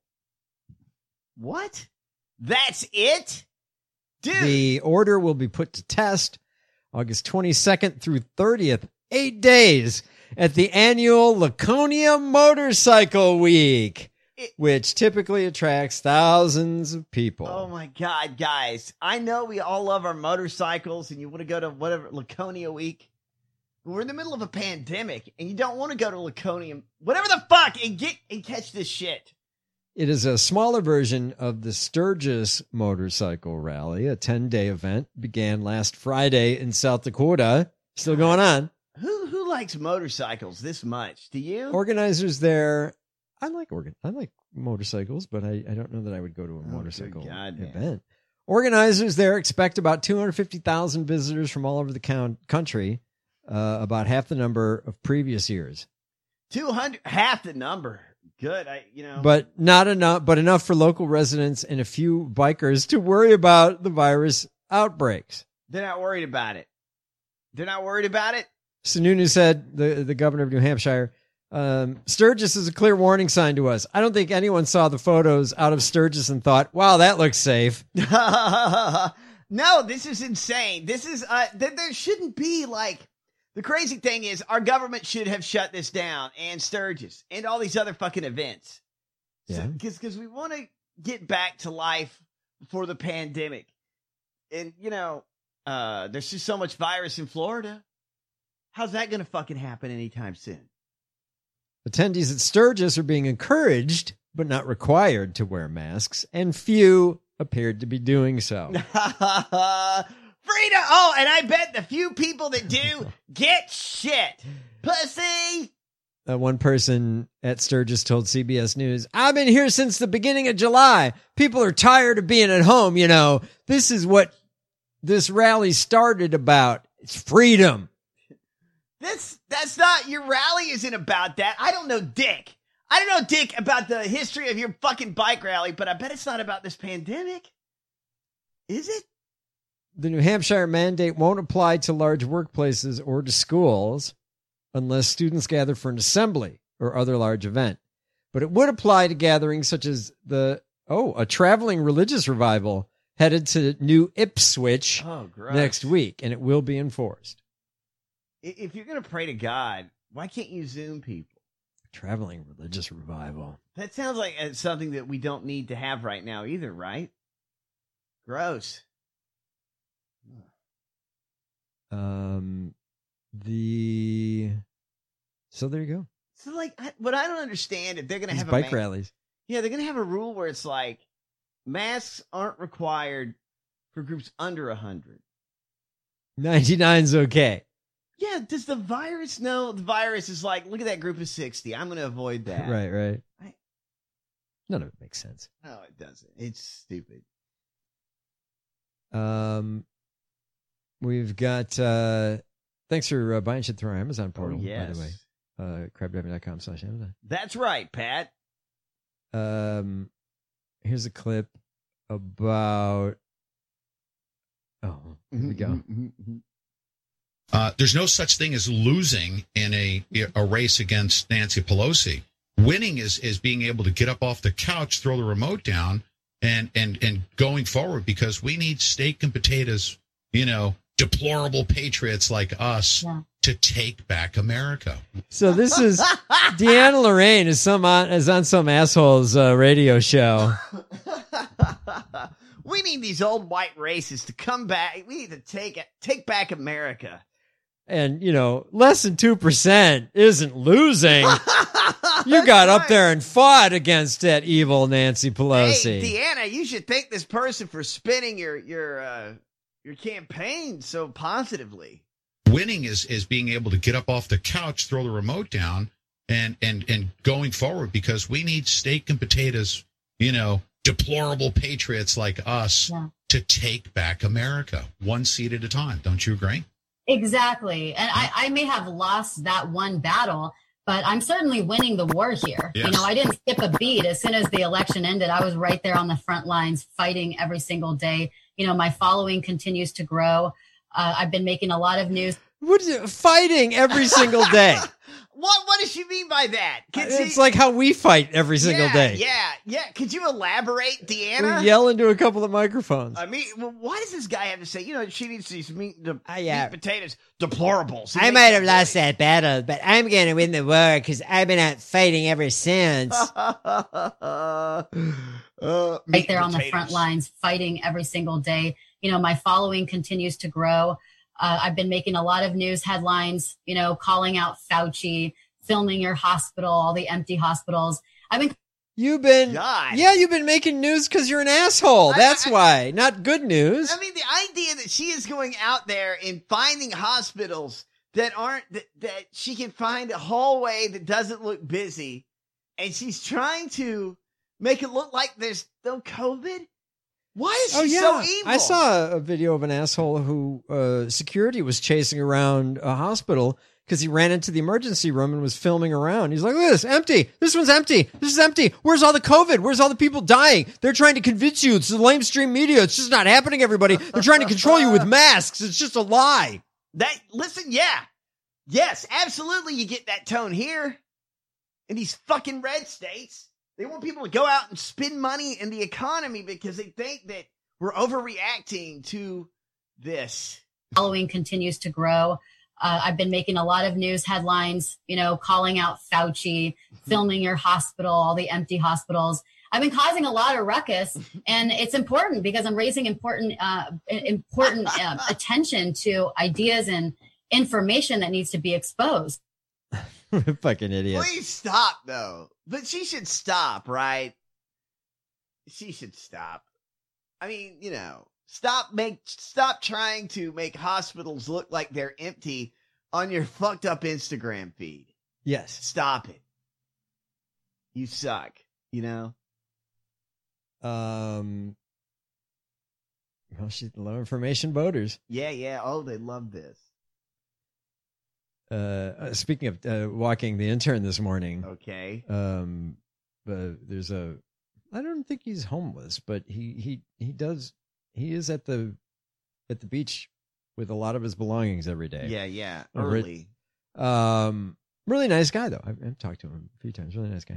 What? That's it? Dude. The order will be put to test August 22nd through 30th, 8 days at the annual Laconia Motorcycle Week, which typically attracts thousands of people. Oh my God, guys. I know we all love our motorcycles and you want to go to whatever Laconia Week. We're in the middle of a pandemic and you don't want to go to Laconia, whatever the fuck, and catch this shit. It is a smaller version of the Sturgis Motorcycle Rally, a 10-day event, began last Friday in South Dakota. Still going on. Who likes motorcycles this much? Do you? Organizers there, I like motorcycles, but I don't know that I would go to a motorcycle good God, man. event. Organizers there expect about 250,000 visitors from all over the country, about half the number of previous years. 200, half the number. Good, but not enough. But enough for local residents and a few bikers to worry about the virus outbreaks. They're not worried about it. They're not worried about it. Sununu said, the governor of New Hampshire, Sturgis is a clear warning sign to us. I don't think anyone saw the photos out of Sturgis and thought, wow, that looks safe. No, this is insane. This is, there shouldn't be the crazy thing is our government should have shut this down and Sturgis and all these other fucking events. Yeah. Because we want to get back to life before the pandemic. And, there's just so much virus in Florida. How's that going to fucking happen anytime soon? Attendees at Sturgis are being encouraged, but not required to wear masks, and few appeared to be doing so. Frida! Oh, and I bet the few people that do get shit. Pussy! One person at Sturgis told CBS News, I've been here since the beginning of July. People are tired of being at home, This is what this rally started about. It's freedom. That's not, your rally isn't about that. I don't know dick. I don't know dick about the history of your fucking bike rally, but I bet it's not about this pandemic. Is it? The New Hampshire mandate won't apply to large workplaces or to schools unless students gather for an assembly or other large event. But it would apply to gatherings such as a traveling religious revival headed to New Ipswich next week, and it will be enforced. If you're going to pray to God, why can't you Zoom people? Traveling religious revival. That sounds like something that we don't need to have right now either, right? Gross. So there you go. So, like, what I don't understand, if they're going to These have bike rallies. Yeah, they're going to have a rule where it's like masks aren't required for groups under 100. 99's okay. Yeah, does the virus know? The virus is like, look at that group of 60. I'm going to avoid that. Right. None of it makes sense. No, it doesn't. It's stupid. We've got, thanks for buying shit through our Amazon portal, by the way. crabdiving.com/Amazon. That's right, Pat. Here's a clip about. Oh, here we go. There's no such thing as losing in a race against Nancy Pelosi. Winning is being able to get up off the couch, throw the remote down, and going forward, because we need steak and potatoes, deplorable patriots like us to take back America. So this is Deanna Lorraine is on some asshole's radio show. We need these old white races to come back. We need to take back America. And, less than 2% isn't losing. You got up there and fought against that evil Nancy Pelosi. Hey, Deanna, you should thank this person for spinning your campaign so positively. Winning is being able to get up off the couch, throw the remote down, and going forward, because we need steak and potatoes, deplorable patriots like us to take back America, one seat at a time. Don't you agree? Exactly. And I may have lost that one battle, but I'm certainly winning the war here. Yes. I didn't skip a beat. As soon as the election ended, I was right there on the front lines fighting every single day. My following continues to grow. I've been making a lot of news. What is it? Fighting every single day. What does she mean by that? It's like how we fight every single day. Yeah. Could you elaborate, Deanna? We yell into a couple of microphones. I mean, why does this guy have to say, she needs these meat potatoes, deplorables? I might have lost that battle, but I'm going to win the war because I've been out fighting ever since. Right there on the front lines, fighting every single day. My following continues to grow. I've been making a lot of news headlines, calling out Fauci, filming your hospital, all the empty hospitals. You've been making news because you're an asshole. That's why. Not good news. I mean, the idea that she is going out there and finding hospitals that she can find a hallway that doesn't look busy, and she's trying to make it look like there's no COVID. Why is she so evil? I saw a video of an asshole who security was chasing around a hospital because he ran into the emergency room and was filming around. He's like, look at this, empty. This one's empty. This is empty. Where's all the COVID? Where's all the people dying? They're trying to convince you it's the lamestream media. It's just not happening, everybody. They're trying to control you with masks. It's just a lie. Yes, absolutely. You get that tone here in these fucking red states. They want people to go out and spend money in the economy because they think that we're overreacting to this. Following continues to grow. I've been making a lot of news headlines, calling out Fauci, filming your hospital, all the empty hospitals. I've been causing a lot of ruckus, and it's important because I'm raising important attention to ideas and information that needs to be exposed. Fucking idiot. Please stop, though. But she should stop, right? She should stop. I mean, stop trying to make hospitals look like they're empty on your fucked up Instagram feed. Yes. Stop it. You suck, Well, she's low information voters. Yeah. Oh, they love this. Speaking of walking the intern this morning. Okay. There's I don't think he's homeless, but he is at the beach with a lot of his belongings every day. Yeah. Early. Really nice guy though. I've talked to him a few times. Really nice guy.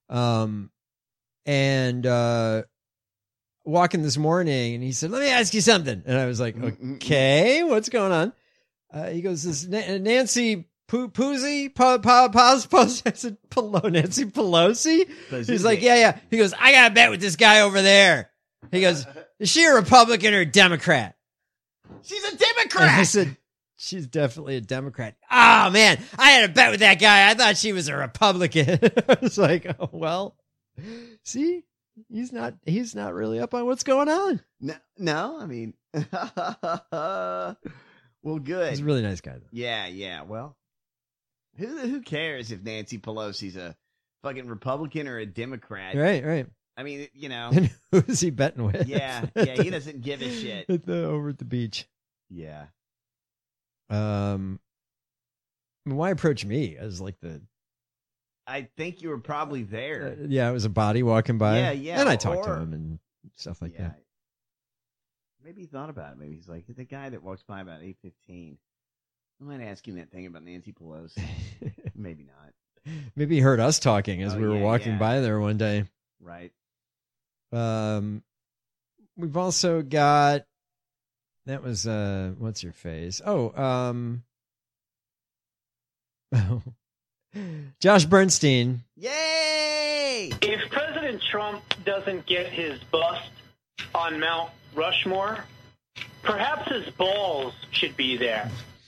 And walking this morning, and he said, "Let me ask you something." And I was like, "Okay, what's going on?" He goes, "This Nancy Pelosi?" I said, Nancy Pelosi? He's like, yeah. He goes, "I got a bet with this guy over there." He goes, "Is she a Republican or a Democrat?" She's a Democrat. And I said, She's definitely a Democrat. Oh, man, I had a bet with that guy. I thought she was a Republican. I was like, oh, well, see, he's not really up on what's going on. No, I mean, well, good. He's a really nice guy, though. Yeah. Well, who cares if Nancy Pelosi's a fucking Republican or a Democrat? Right. I mean, you know. And who is he betting with? Yeah, he doesn't give a shit. Over at the beach. Yeah. Why approach me as like I think you were probably there. Yeah, it was a body walking by. Yeah. And I talked to him and stuff like that. Maybe he thought about it. Maybe he's like, the guy that walks by about 8:15. I might ask him that thing about Nancy Pelosi. Maybe not. Maybe he heard us talking as we were walking by there one day. Right. We've also got, that was, what's your face? Josh Bernstein. Yay! If President Trump doesn't get his bust on Mount Rushmore, perhaps his balls should be there.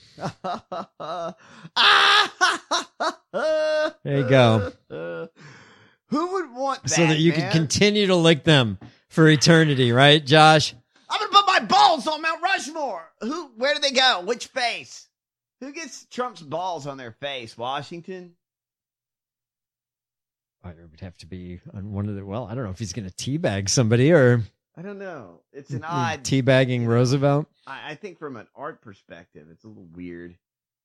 There you go. Who would want that, so that you man? can continue to lick them for eternity, right, Josh? I'm gonna put my balls on Mount Rushmore. Where do they go? Which face? Who gets Trump's balls on their face? Washington? It would have to be on one of the. Well, I don't know if he's going to teabag somebody or. I don't know. It's an odd teabagging Roosevelt. I think from an art perspective, it's a little weird.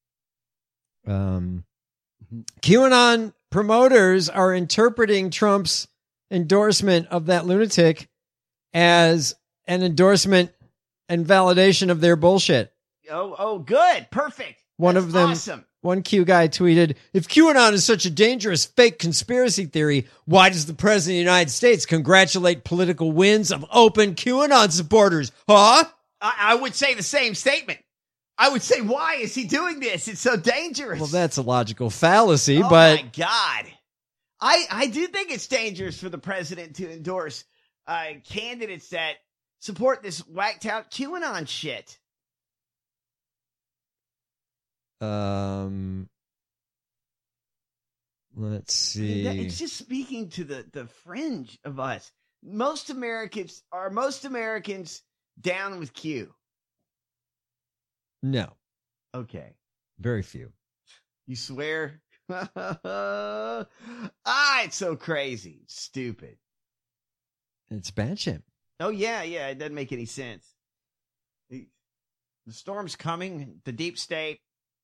QAnon promoters are interpreting Trump's endorsement of that lunatic as an endorsement and validation of their bullshit. Oh, good. Perfect. One of them, awesome. One Q guy tweeted, if QAnon is such a dangerous fake conspiracy theory, why does the President of the United States congratulate political wins of open QAnon supporters? Huh? I would say the same statement. I would say, why is he doing this? It's so dangerous. Well, that's a logical fallacy, oh but... my God. I do think it's dangerous for the president to endorse candidates that support this whacked out QAnon shit. Let's see. It's just speaking to the fringe of us. Most Americans down with Q? No. Okay. Very few. You swear? It's so crazy. It's stupid. It's bad shit. Oh, yeah. It doesn't make any sense. The storm's coming. The deep state.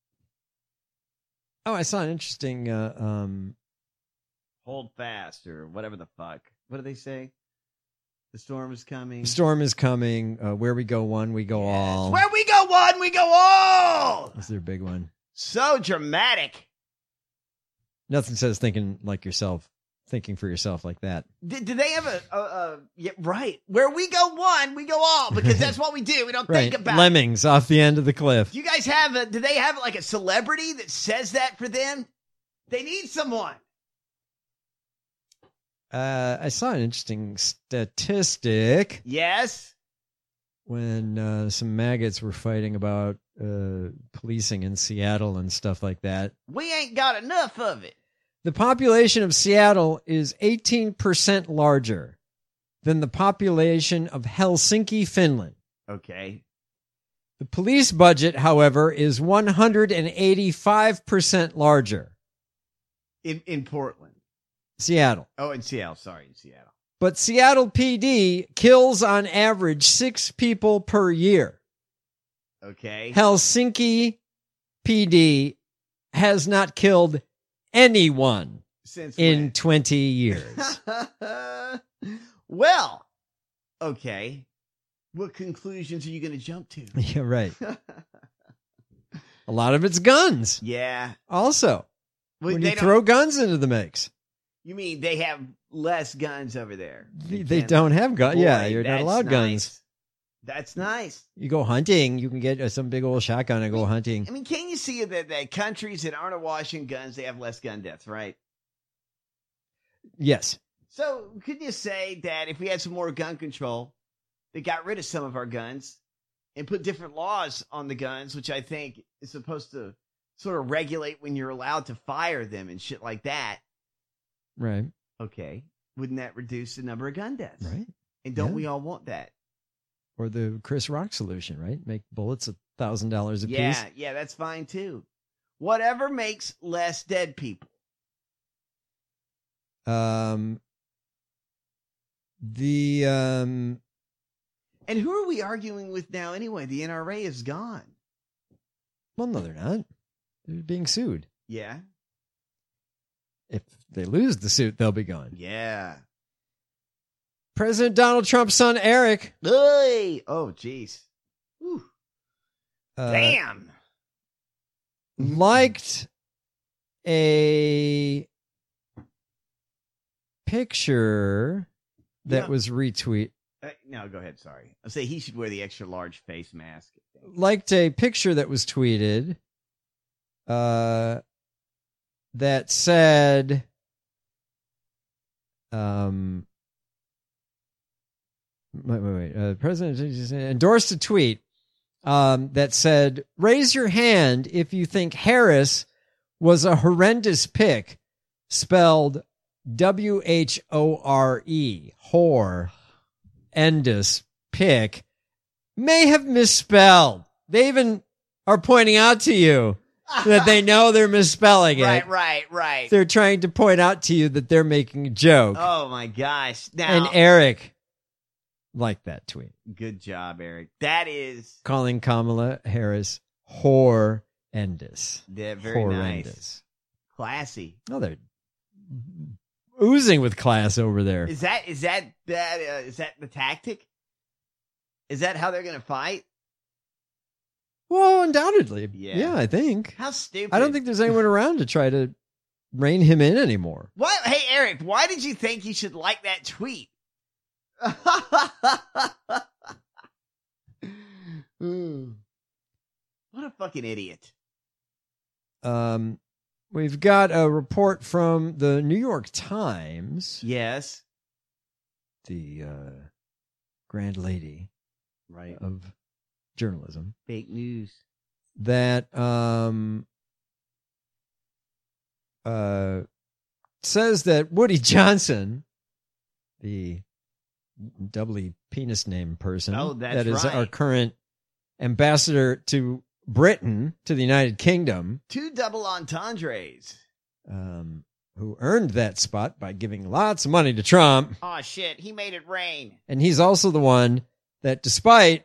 Oh, I saw an interesting... hold fast or whatever the fuck. What do they say? The storm is coming. The storm is coming. Where we go one, we go all. Where we go one, we go all. That's their big one. So dramatic. Nothing says thinking like yourself, thinking for yourself like that. Do they have yeah, right. Where we go one, we go all, because that's what we do. We don't think about Lemmings off the end of the cliff. Do you guys have do they have like a celebrity that says that for them? They need someone. I saw an interesting statistic. Yes. When some maggots were fighting about policing in Seattle and stuff like that. We ain't got enough of it. The population of Seattle is 18% larger than the population of Helsinki, Finland. Okay. The police budget, however, is 185% larger. In Portland. Seattle. Oh, in Seattle. Sorry, in Seattle. But Seattle PD kills on average 6 people per year. Okay. Helsinki PD has not killed anyone in 20 years. Well, okay. What conclusions are you going to jump to? Yeah, right. A lot of it's guns. Yeah. Also, Well, when they you don't- throw guns into the mix. You mean they have less guns over there? They don't have guns. Yeah, Boy, you're not that's allowed nice. guns. That's nice. You go hunting, you can get some big old shotgun and go hunting. I mean, can you see that countries that aren't awash in guns, they have less gun deaths, right? Yes. So could you say that if we had some more gun control, they got rid of some of our guns and put different laws on the guns, which I think is supposed to sort of regulate when you're allowed to fire them and shit like that. Right. Okay. Wouldn't that reduce the number of gun deaths? Right. And don't we all want that? Or the Chris Rock solution, right? Make bullets $1,000 a piece. Yeah, that's fine too. Whatever makes less dead people. And who are we arguing with now anyway? The NRA is gone. Well, no, they're not. They're being sued. Yeah. If they lose the suit, they'll be gone. Yeah. President Donald Trump's son, Eric. Hey! Oh, jeez. Damn. Liked a picture that was retweeted. No, go ahead. Sorry. I'll say he should wear the extra large face mask. Liked a picture that was tweeted that said, President endorsed a tweet that said, raise your hand if you think Harris was a horrendous pick, spelled W-H-O-R-E, horrendous pick, may have misspelled. They even are pointing out to you that they know they're misspelling it. Right. They're trying to point out to you that they're making a joke. Oh, my gosh. Now, and Eric liked that tweet. Good job, Eric. That is... calling Kamala Harris horrendous. Yeah, very nice. Classy. Oh, they're oozing with class over there. Is that the tactic? Is that how they're going to fight? Well, undoubtedly. Yeah, I think. How stupid. I don't think there's anyone around to try to rein him in anymore. What? Hey, Eric, why did you think you should like that tweet? What a fucking idiot. We've got a report from the New York Times. Yes. The grand lady of journalism. Fake news. That says that Woody Johnson, the doubly penis named person, that is our current ambassador to Britain, to the United Kingdom. 2 double entendres. Who earned that spot by giving lots of money to Trump. Oh, shit. He made it rain. And he's also the one that, despite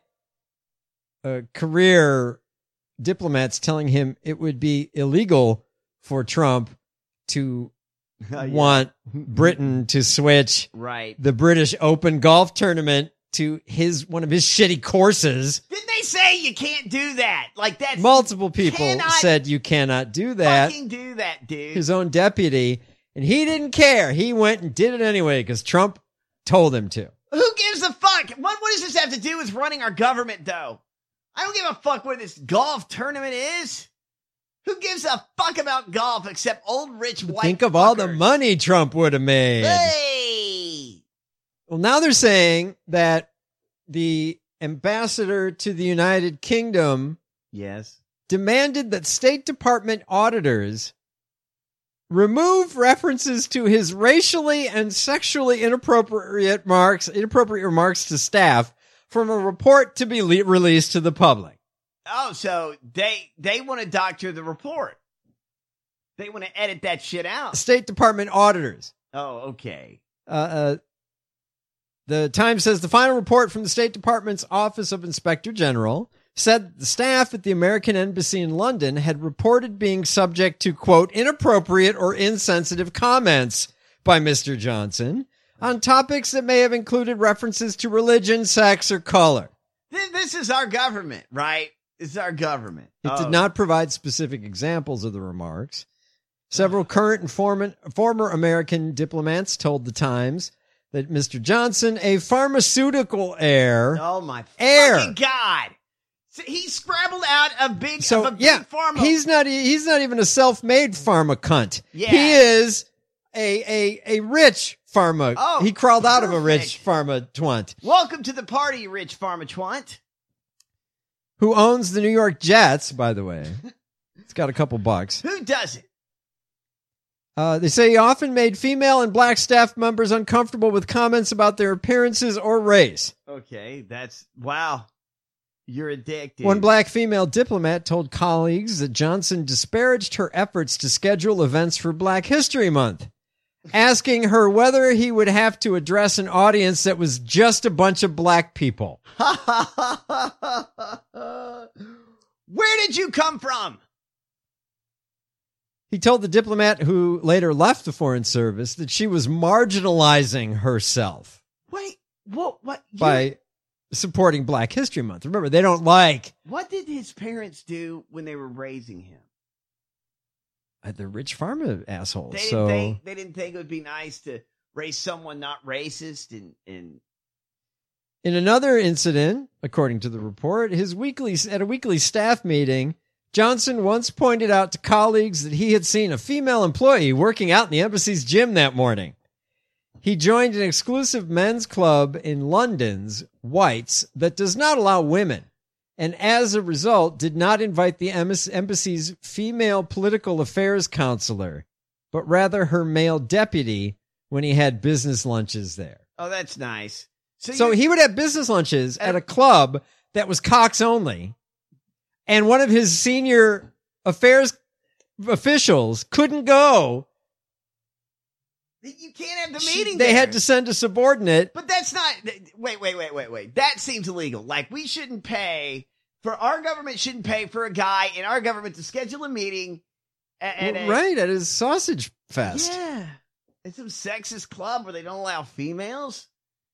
career diplomats telling him it would be illegal for Trump to want Britain to switch the British Open golf tournament to one of his shitty courses. Didn't they say you can't do that? Like that. Multiple people said you cannot do that. Fucking do that, dude. His own deputy. And he didn't care. He went and did it anyway because Trump told him to. Who gives a fuck? What does this have to do with running our government, though? I don't give a fuck what this golf tournament is. Who gives a fuck about golf except old rich white Think of all the money Trump would have made. Hey! Well, now they're saying that the ambassador to the United Kingdom demanded that State Department auditors remove references to his racially and sexually inappropriate remarks to staff from a report to be released to the public. Oh, so they want to doctor the report. They want to edit that shit out. State Department auditors. Oh, okay. The Times says the final report from the State Department's Office of Inspector General said the staff at the American Embassy in London had reported being subject to, quote, inappropriate or insensitive comments by Mr. Johnson on topics that may have included references to religion, sex, or color. This is our government, right? This is our government. It did not provide specific examples of the remarks. Several current and former American diplomats told the Times that Mr. Johnson, a pharmaceutical heir. Oh, my fucking God. So he scrabbled out a big pharma. He's not even a self-made pharma cunt. Yeah. He is a rich pharma. Oh, he crawled out of a rich pharma twant. Welcome to the party, rich pharma twant. who owns the New York Jets, by the way. It's got a couple bucks. Who doesn't? They say he often made female and black staff members uncomfortable with comments about their appearances or race. Okay, wow. You're addicted. One black female diplomat told colleagues that Johnson disparaged her efforts to schedule events for Black History Month, asking her whether he would have to address an audience that was just a bunch of black people. Where did you come from? He told the diplomat, who later left the Foreign Service, that she was marginalizing herself. Wait, what? By supporting Black History Month. Remember, they don't like... What did his parents do when they were raising him? The rich farmer assholes. They didn't think it would be nice to raise someone not racist and... In another incident, according to the report, at a weekly staff meeting, Johnson once pointed out to colleagues that he had seen a female employee working out in the embassy's gym that morning. He joined an exclusive men's club in London's Whites that does not allow women, and as a result did not invite the embassy's female political affairs counselor, but rather her male deputy when he had business lunches there. Oh, that's nice. So he would have business lunches at a club that was cocks only, and one of his senior affairs officials couldn't go. You can't have the meeting They there. had to send a subordinate. But that's not... Wait. That seems illegal. Like, we shouldn't pay... Our government shouldn't pay for a guy in our government to schedule a meeting... Right, at his sausage fest. Yeah. It's some sexist club where they don't allow females.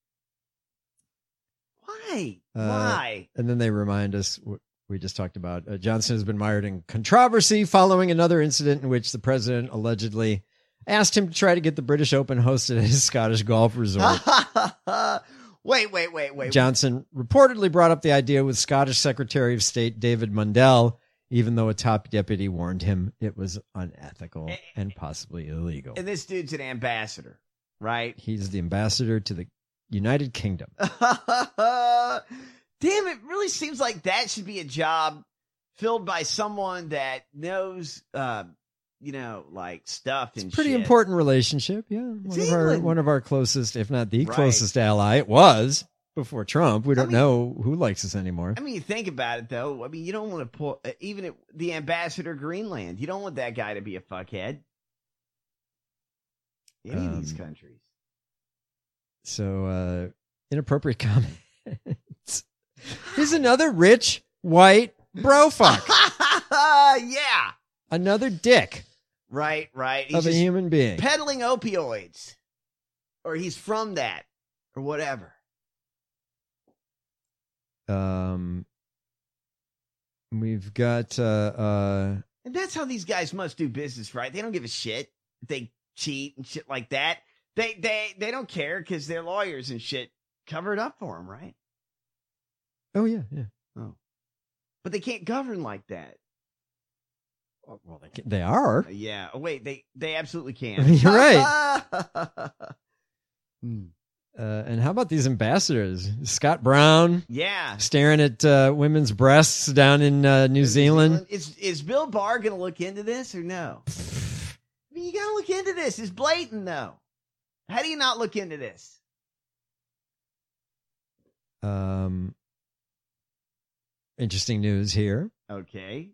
Why? Why? And then they remind us... We just talked about Johnson has been mired in controversy following another incident in which the president allegedly asked him to try to get the British Open hosted at his Scottish golf resort. Wait. Johnson reportedly brought up the idea with Scottish Secretary of State David Mundell, even though a top deputy warned him it was unethical and possibly illegal. And this dude's an ambassador, right? He's the ambassador to the United Kingdom. Damn, it really seems like that should be a job filled by someone that knows, like stuff and Pretty shit. important relationship, yeah. One of our closest, if not the closest ally. It was before Trump. We don't know who likes us anymore. I mean, you think about it, though. I mean, you don't want to pull, even the ambassador Greenland, you don't want that guy to be a fuckhead. Any of these countries. So, inappropriate comment. Here's another rich, white bro fuck. Yeah. Another dick. Right. He's of a human being. Peddling opioids. Or he's from that. Or whatever. We've got... and that's how these guys must do business, right? They don't give a shit if they cheat and shit like that. They don't care because their lawyers and shit cover it up for them, right? Oh, yeah. Oh. But they can't govern like that. Well, they are. Yeah. Oh, wait, they absolutely can. You're right. And how about these ambassadors? Scott Brown. Yeah. Staring at women's breasts down in New Zealand. Is Bill Barr going to look into this or no? I mean, you got to look into this. It's blatant, though. How do you not look into this? Interesting news here. Okay.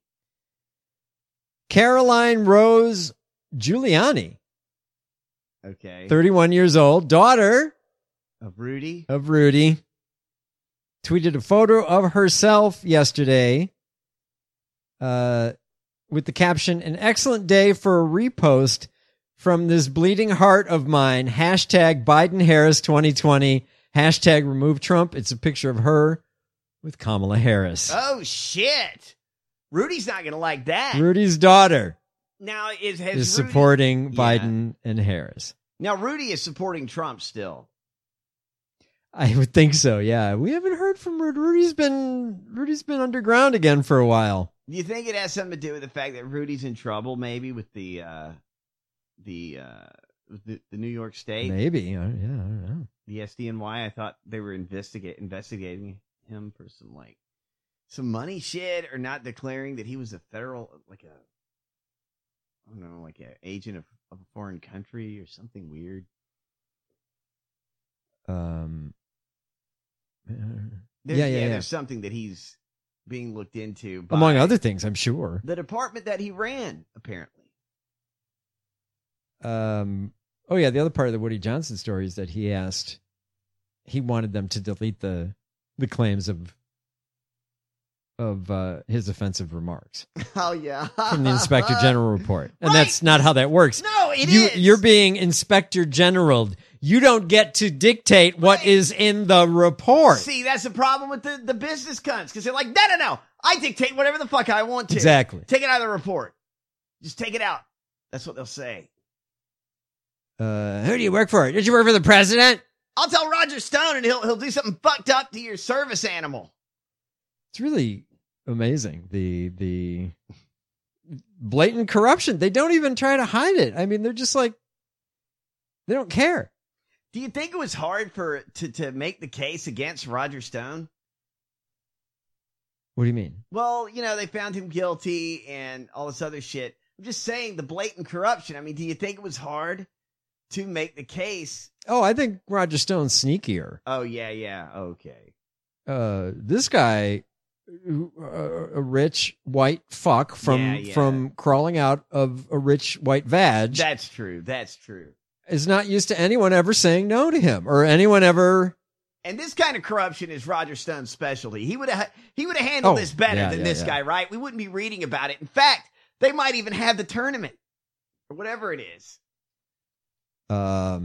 Caroline Rose Giuliani. Okay. 31 years old, daughter of Rudy. Tweeted a photo of herself yesterday with the caption, "An excellent day for a repost from this bleeding heart of mine. Hashtag Biden Harris 2020. Hashtag remove Trump." It's a picture of her with Kamala Harris. Oh, shit. Rudy's not going to like that. Rudy's daughter now is Rudy, supporting Biden and Harris. Now, Rudy is supporting Trump still. I would think so, yeah. We haven't heard from Rudy. Rudy's been underground again for a while. Do you think it has something to do with the fact that Rudy's in trouble, maybe, with the New York State? Maybe. I don't know. The SDNY, I thought they were investigating him for some money shit or not declaring that he was a federal, like an agent of a foreign country or something weird. There's something that he's being looked into by among other things, I'm sure. the department that he ran, apparently. The other part of the Woody Johnson story is that he wanted them to delete the claims of his offensive remarks. Oh yeah. From the Inspector General report. And Right. that's not how that works. No, it is. You're being Inspector General. You don't get to dictate what is in the report. See, that's the problem with the business cunts, because they're like, no. I dictate whatever the fuck I want to. Exactly. Take it out of the report. Just take it out. That's what they'll say. Who do you work for? Did you work for the president? I'll tell Roger Stone and he'll do something fucked up to your service animal. It's really amazing. The blatant corruption. They don't even try to hide it. I mean, they're just like, they don't care. Do you think it was hard to make the case against Roger Stone? What do you mean? Well, they found him guilty and all this other shit. I'm just saying the blatant corruption. I mean, do you think it was hard to make the case? Oh, I think Roger Stone's sneakier. Oh, yeah. Okay. This guy, a rich white fuck from crawling out of a rich white vag. That's true. Is not used to anyone ever saying no to him or anyone ever. And this kind of corruption is Roger Stone's specialty. He would have handled this better than this guy, right? We wouldn't be reading about it. In fact, they might even have the tournament or whatever it is. But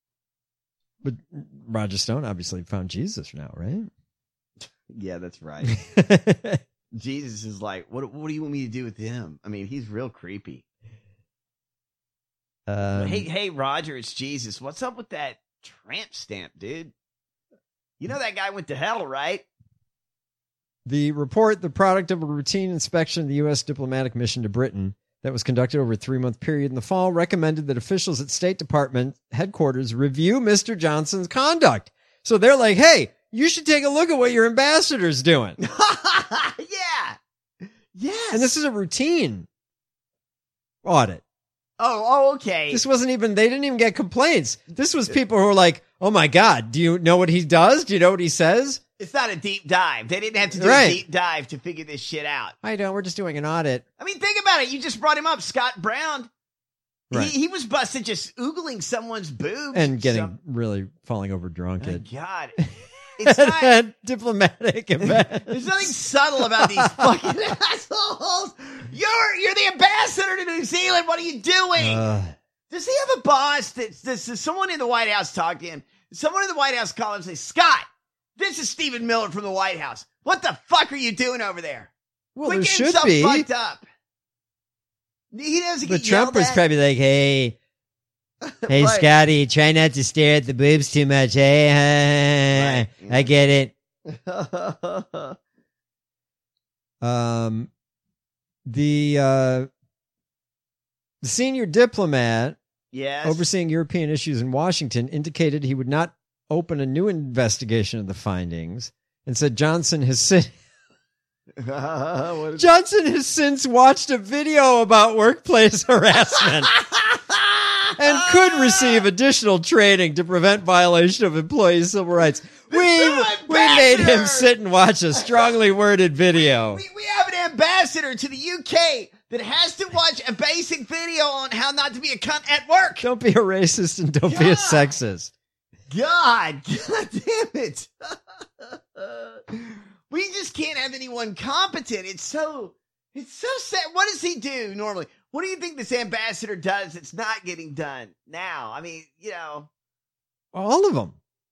Roger Stone obviously found Jesus now, right? Yeah, that's right. Jesus is like, what do you want me to do with him? I mean, he's real creepy. Hey, Roger, it's Jesus. What's up with that tramp stamp, dude? You know that guy went to hell, right? The report, the product of a routine inspection of the U.S. diplomatic mission to Britain that was conducted over a 3-month period in the fall, recommended that officials at State Department headquarters review Mr. Johnson's conduct. So they're like, hey, you should take a look at what your ambassador's doing. Yeah. Yes. And this is a routine audit. Oh, okay. This wasn't even, they didn't even get complaints. This was people who were like, oh my God, do you know what he does? Do you know what he says? It's not a deep dive. They didn't have to do a deep dive to figure this shit out. I don't. We're just doing an audit. I mean, think about it. You just brought him up, Scott Brown. Right. He was busted just oogling someone's boobs. And getting really falling over drunk. Oh, God. It's not diplomatic. There's nothing subtle about these fucking assholes. You're the ambassador to New Zealand. What are you doing? Does he have a boss? Does someone in the White House talk to him? Does someone in the White House call him and say, Scott, this is Stephen Miller from the White House. What the fuck are you doing over there? Well, Quit there getting should so be. fucked up. He doesn't But get Trump yelled was at. probably like, hey, Right. Scotty, try not to stare at the boobs too much. Hey, I get it. The senior diplomat overseeing European issues in Washington indicated he would not open a new investigation of the findings and said Johnson has since watched a video about workplace harassment and could receive additional training to prevent violation of employee civil rights. We made him sit and watch a strongly worded video. We have an ambassador to the UK that has to watch a basic video on how not to be a cunt at work. Don't be a racist and don't be a sexist. God damn it. We just can't have anyone competent. It's so sad. What does he do normally? What do you think this ambassador does that's not getting done now? I mean, All of them.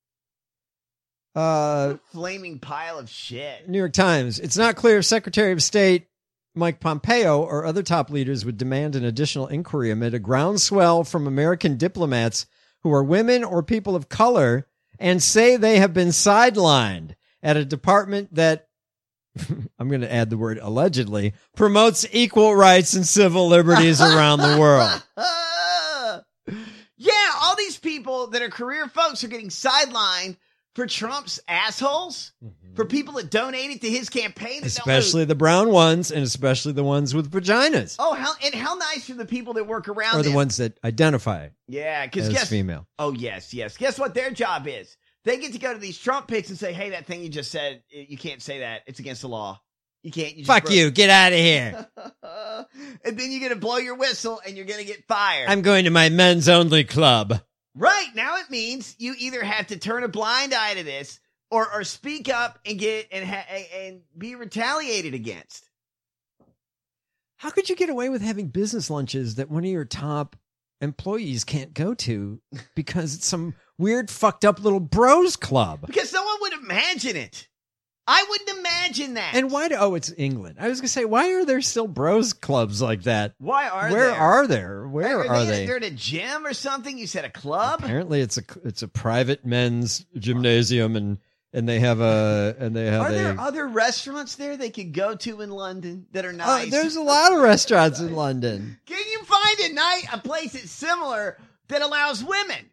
A flaming pile of shit. New York Times. It's not clear if Secretary of State Mike Pompeo or other top leaders would demand an additional inquiry amid a groundswell from American diplomats who are women or people of color and say they have been sidelined at a department that, I'm going to add the word allegedly, promotes equal rights and civil liberties around the world. Yeah, all these people that are career folks are getting sidelined for Trump's assholes. for people that donated to his campaign. Especially the brown ones, and especially the ones with vaginas. Oh, how nice for the people that work around Or the them. ones that identify Yeah, because as guess female. Oh, yes. Guess what their job is? They get to go to these Trump pics and say, hey, that thing you just said, you can't say that. It's against the law. You can't. Fuck you. Get out of here. And then you're going to blow your whistle and you're going to get fired. I'm going to my men's only club. Right. Now it means you either have to turn a blind eye to this or speak up and get and be retaliated against. How could you get away with having business lunches that one of your top employees can't go to because it's some weird fucked up little bros club? Because no one would imagine it. I wouldn't imagine that. And why it's England. I was going to say, why are there still bros clubs like that? Why are Where there? are there? Where are they? They're at a gym or something? You said a club? Apparently it's a private men's gymnasium and they have Are there other restaurants there they could go to in London that are nice? There's a lot of restaurants in London. Can you find a place that's similar that allows women?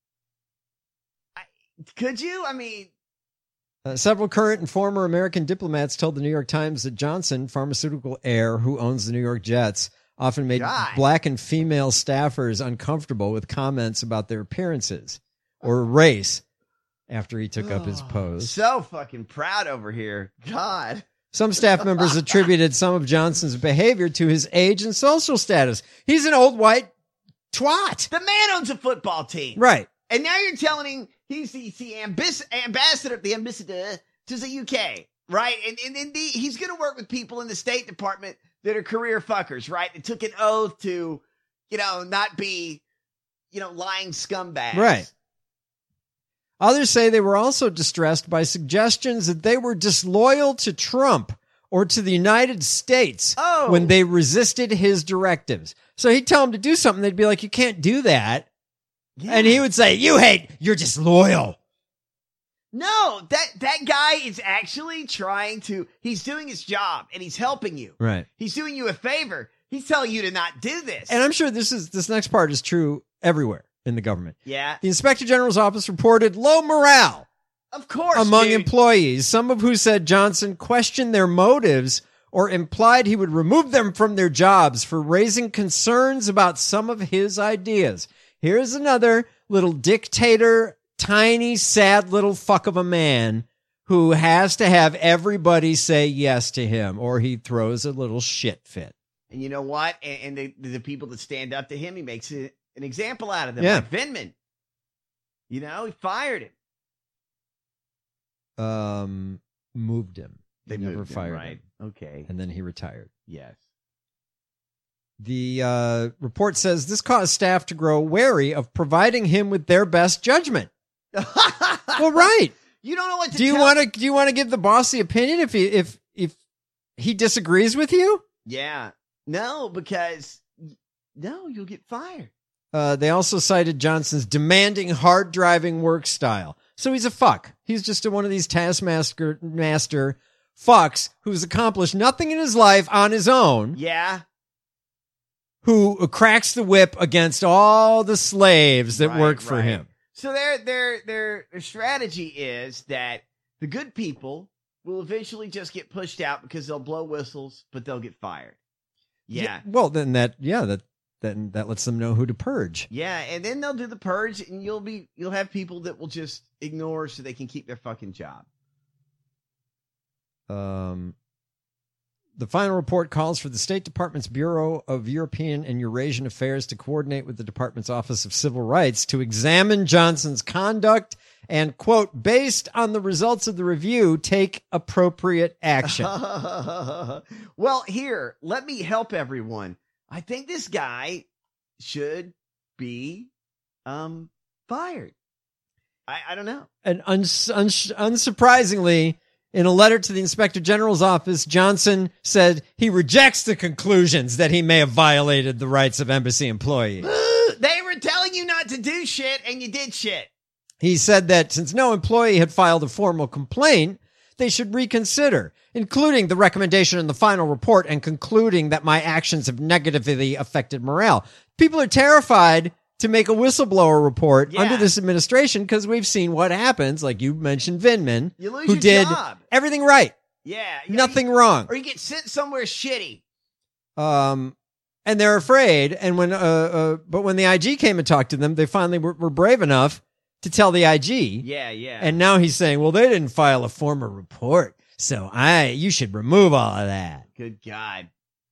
Could you? I mean, several current and former American diplomats told the New York Times that Johnson, pharmaceutical heir who owns the New York Jets, often made black and female staffers uncomfortable with comments about their appearances or race after he took up his post. So fucking proud over here. God. Some staff members attributed some of Johnson's behavior to his age and social status. He's an old white twat. The man owns a football team. Right. And now you're telling him he's the ambassador to the UK, right? And he's going to work with people in the State Department that are career fuckers, right? That took an oath to, not be, lying scumbags. Right. Others say they were also distressed by suggestions that they were disloyal to Trump or to the United States when they resisted his directives. So he'd tell them to do something. They'd be like, you can't do that. Yeah. And he would say, you're disloyal. No, that guy is actually he's doing his job and he's helping you. Right. He's doing you a favor. He's telling you to not do this. And I'm sure this next part is true everywhere in the government. Yeah. The Inspector General's office reported low morale. Of course, among dude. employees, some of who said Johnson questioned their motives or implied he would remove them from their jobs for raising concerns about some of his ideas. Here's another little dictator, tiny, sad little fuck of a man who has to have everybody say yes to him or he throws a little shit fit. And you know what? And the people that stand up to him, he makes an example out of them. Yeah. Like Vindman. He fired him. Moved him. They never moved him, fired right? him. Okay. And then he retired. Yes. The report says this caused staff to grow wary of providing him with their best judgment. Well, right. You don't know what to do. Do you want to give the boss the opinion if he disagrees with you? Yeah. No, because you'll get fired. They also cited Johnson's demanding, hard driving work style. So he's a fuck. He's just one of these taskmaster fucks who's accomplished nothing in his life on his own. Yeah. Who cracks the whip against all the slaves that work for him. So their strategy is that the good people will eventually just get pushed out because they'll blow whistles, but they'll get fired. Yeah. Well, then that lets them know who to purge. Yeah, and then they'll do the purge, and you'll have people that will just ignore so they can keep their fucking job. The final report calls for the State Department's Bureau of European and Eurasian Affairs to coordinate with the Department's Office of Civil Rights to examine Johnson's conduct and, quote, based on the results of the review, take appropriate action. Well, here, let me help everyone. I think this guy should be fired. I don't know. And unsurprisingly, in a letter to the Inspector General's office, Johnson said he rejects the conclusions that he may have violated the rights of embassy employees. They were telling you not to do shit, and you did shit. He said that since no employee had filed a formal complaint, they should reconsider, including the recommendation in the final report and concluding that my actions have negatively affected morale. People are terrified to make a whistleblower report Yeah. under this administration because we've seen what happens. Like you mentioned, Vindman, You lose who your did job. everything right, Yeah. nothing wrong. Or you get sent somewhere shitty. And they're afraid. And but when the IG came and talked to them, they finally were brave enough to tell the IG. Yeah. And now he's saying, well, they didn't file a formal report, so you should remove all of that. Good God.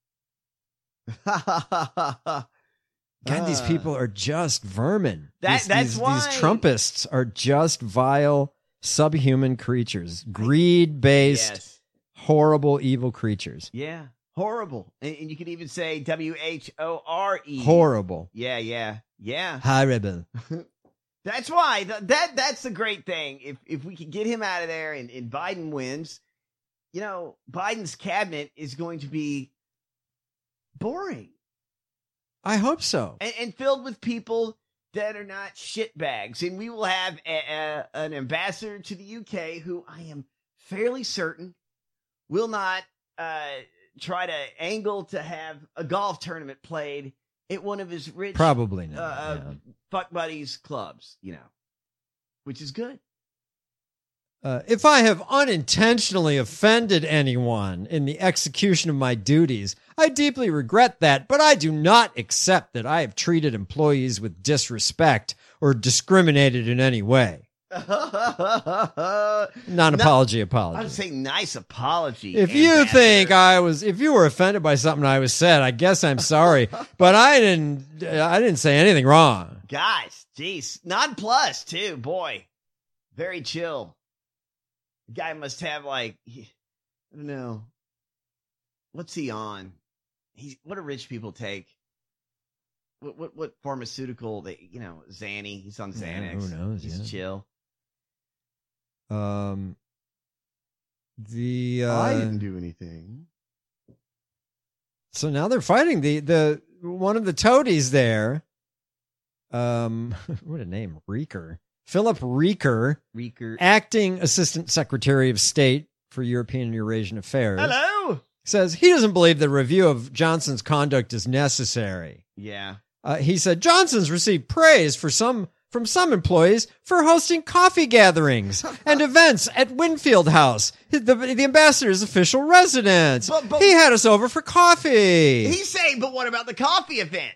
God, these people are just vermin. That's why these Trumpists are just vile, subhuman creatures, greed-based, horrible, evil creatures. Yeah. Horrible. And you could even say WHORE. Horrible. Yeah. Horrible. That's why that's the great thing. If we could get him out of there and Biden wins, Biden's cabinet is going to be boring. I hope so. And filled with people that are not shitbags. And we will have an ambassador to the UK who I am fairly certain will not try to angle to have a golf tournament played at one of his rich probably not fuck buddies clubs, which is good. If I have unintentionally offended anyone in the execution of my duties, I deeply regret that, but I do not accept that I have treated employees with disrespect or discriminated in any way. Non-apology, apology. I would say nice apology. If you think if you were offended by something I was said, I guess I'm sorry, but I didn't say anything wrong. Guys, geez, nonplussed too, boy, very chill. The guy must have I don't know, what's he on? What do rich people take? What pharmaceutical? Xanny. He's on Xanax. Who knows? He's chill. I didn't do anything. So now they're fighting the one of the toadies there. What a name, Reeker. Philip Reeker, acting Assistant Secretary of State for European and Eurasian Affairs. Hello. Says he doesn't believe the review of Johnson's conduct is necessary. Yeah. He said Johnson's received praise from some employees for hosting coffee gatherings and events at Winfield House, the ambassador's official residence. But he had us over for coffee. He's saying, but what about the coffee event?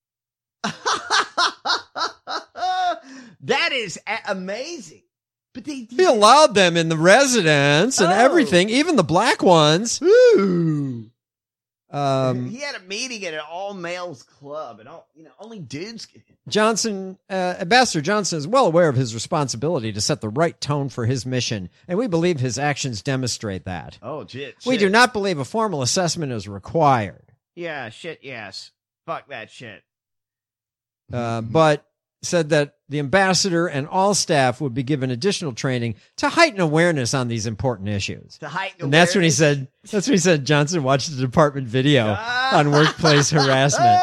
That is amazing. But he allowed them in the residence and everything, even the black ones. Ooh. He had a meeting at an all-males club, and only dudes. Ambassador Johnson is well aware of his responsibility to set the right tone for his mission, and we believe his actions demonstrate that. Oh, shit. We do not believe a formal assessment is required. Yeah, shit, yes. Fuck that shit. But said that the ambassador and all staff would be given additional training to heighten awareness on these important issues. And that's when he said Johnson watched the department video on workplace harassment.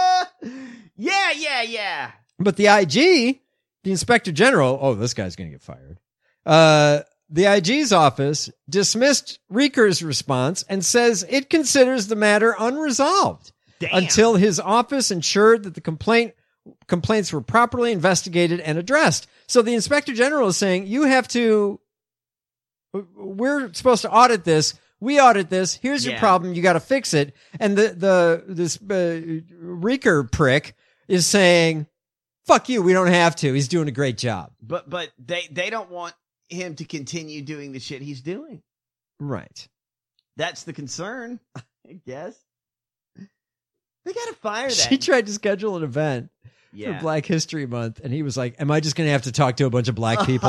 Yeah. But the IG, the Inspector General, this guy's going to get fired. The IG's office dismissed Reeker's response and says it considers the matter unresolved until his office ensured that the complaints were properly investigated and addressed. So the Inspector General is saying, we're supposed to audit this. We audit this. Here's your problem. You got to fix it. And this Reeker prick is saying, fuck you. We don't have to. He's doing a great job. But they don't want him to continue doing the shit he's doing. Right. That's the concern, I guess. They got to fire that. She tried to schedule an event for Black History Month, and he was like, am I just going to have to talk to a bunch of black people?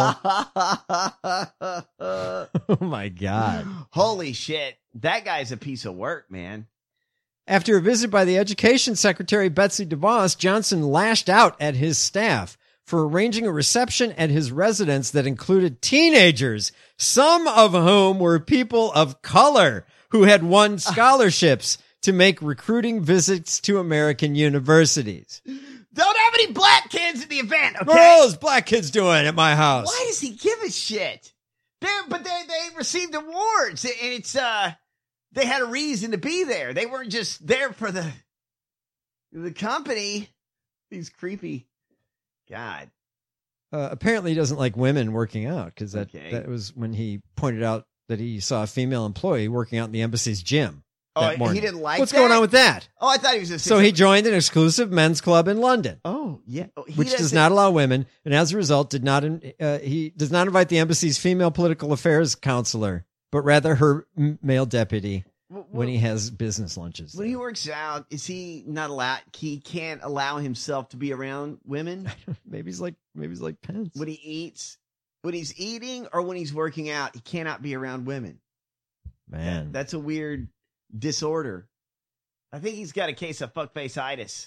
Oh, my God. Holy shit. That guy's a piece of work, man. After a visit by the Education Secretary, Betsy DeVos, Johnson lashed out at his staff for arranging a reception at his residence that included teenagers, some of whom were people of color who had won scholarships to make recruiting visits to American universities. Don't have any black kids at the event, okay? What are all those black kids doing at my house? Why does he give a shit? They received awards, and it's they had a reason to be there. They weren't just there for the company. These creepy God. Apparently he doesn't like women working out because that was when he pointed out that he saw a female employee working out in the embassy's gym. Oh, morning. he didn't like What's that? going on with that? Oh, I thought he was just... So he joined an exclusive men's club in London. Oh, yeah. Which does not allow women, and as a result, he does not invite the embassy's female political affairs counselor, but rather her male deputy when he has business lunches. When he works out, is he not allowed? He can't allow himself to be around women? Maybe he's like Pence. When he eats, when he's eating, or when he's working out, he cannot be around women. Man, that's a weird disorder. I think he's got a case of fuckface-itis.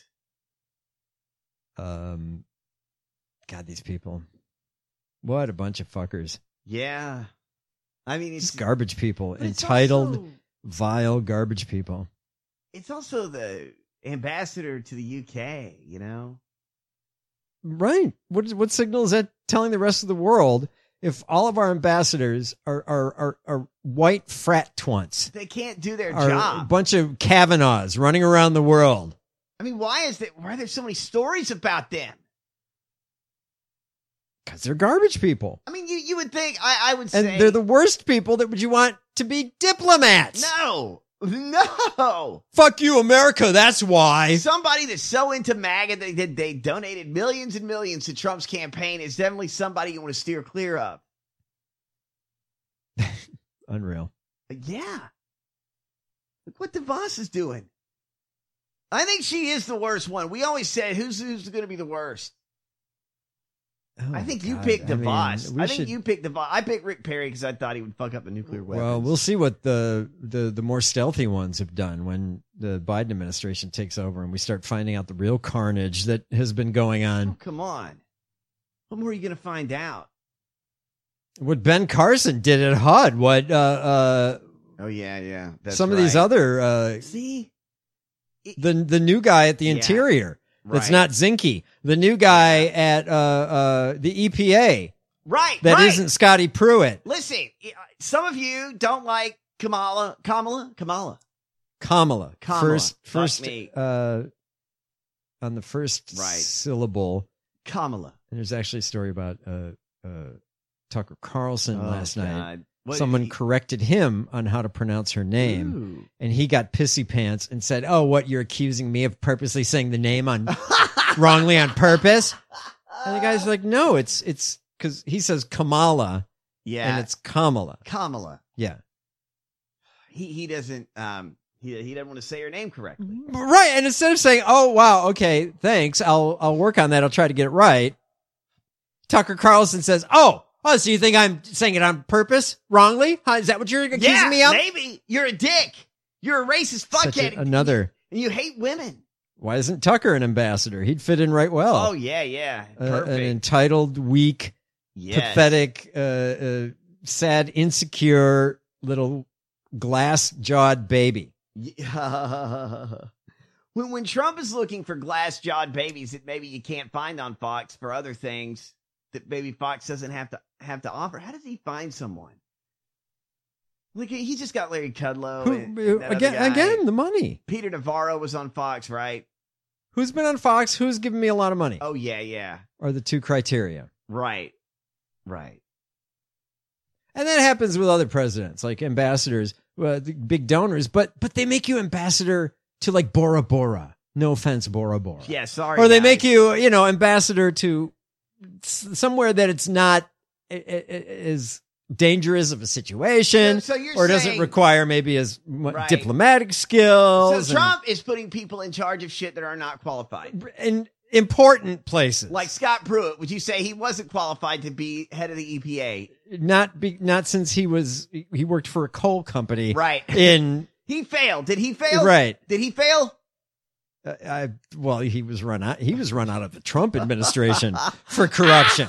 God, these people. What a bunch of fuckers. Yeah. I mean, it's just garbage people. Entitled, vile garbage people. It's also the ambassador to the UK, you know? Right. What signal is that telling the rest of the world if all of our ambassadors are white frat twunts? They can't do their are job. A bunch of Kavanaughs running around the world. I mean, why are there so many stories about them? Because they're garbage people. I mean, you would think, I would say... And they're the worst people that would you want to be diplomats. No. Fuck you, America, that's why. Somebody that's so into MAGA that they donated millions and millions to Trump's campaign is definitely somebody you want to steer clear of. Unreal. Yeah. Look what DeVos is doing. I think she is the worst one. We always said, who's going to be the worst? Oh, I think you God. picked DeVos. I think you picked DeVos. I picked Rick Perry because I thought he would fuck up the nuclear weapons. Well, we'll see what the more stealthy ones have done when the Biden administration takes over and we start finding out the real carnage that has been going on. Oh, come on. What more are you going to find out? What Ben Carson did at HUD. What oh yeah. That's some of these other see the new guy at the Interior. That's not Zinke. The new guy at the EPA. Right. That isn't Scotty Pruitt. Listen, some of you don't like Kamala. First me. on the first syllable. Kamala. And there's actually a story about Tucker Carlson last night. Someone corrected him on how to pronounce her name. And he got pissy pants and said, "Oh, what, you're accusing me of purposely saying the name wrongly on purpose?" And the guy's like, "No, it's because he says Kamala, and it's Kamala. Yeah, he doesn't he doesn't want to say her name correctly, right? And instead of saying, "Oh, wow, okay, thanks, I'll work on that, I'll try to get it right," Tucker Carlson says, "Oh, so you think I'm saying it on purpose, wrongly? Huh? Is that what you're accusing me of?" Maybe. You're a dick. You're a racist fuckhead. And you hate women. Why isn't Tucker an ambassador? He'd fit in right well. Oh, yeah. Perfect. An entitled, weak, pathetic, sad, insecure, little glass-jawed baby. When Trump is looking for glass-jawed babies that maybe you can't find on Fox for other things that maybe Fox doesn't have to offer, how does he find someone? Look, he just got Larry Kudlow. Again, the money. Peter Navarro was on Fox, right? Who's been on Fox? Who's given me a lot of money? Oh, yeah. Are the two criteria. Right. And that happens with other presidents, like ambassadors, the big donors, but they make you ambassador to like Bora Bora. No offense, Bora Bora. Yeah, sorry. Or they make you, ambassador to somewhere that it's not as dangerous of a situation, or doesn't require maybe as diplomatic skills. So Trump is putting people in charge of shit that are not qualified. In important places. Like Scott Pruitt, would you say he wasn't qualified to be head of the EPA? Not since he worked for a coal company. Right. He failed. Did he fail? Right. Did he fail? He was run out. He was run out of the Trump administration for corruption.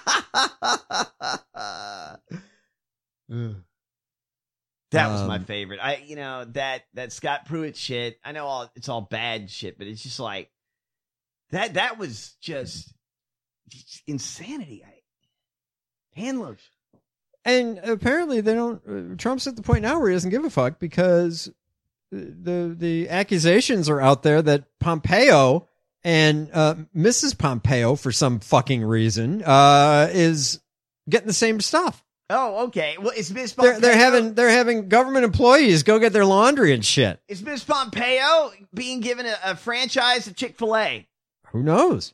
That was my favorite. That Scott Pruitt shit. I know it's all bad shit, but it's just like that was just insanity. Hand loose. And apparently they don't. Trump's at the point now where he doesn't give a fuck because the accusations are out there that Pompeo And Mrs. Pompeo, for some fucking reason, is getting the same stuff. Oh, okay. Well, is Miss Pompeo... They're having government employees go get their laundry and shit. Is Miss Pompeo being given a franchise of Chick-fil-A? Who knows?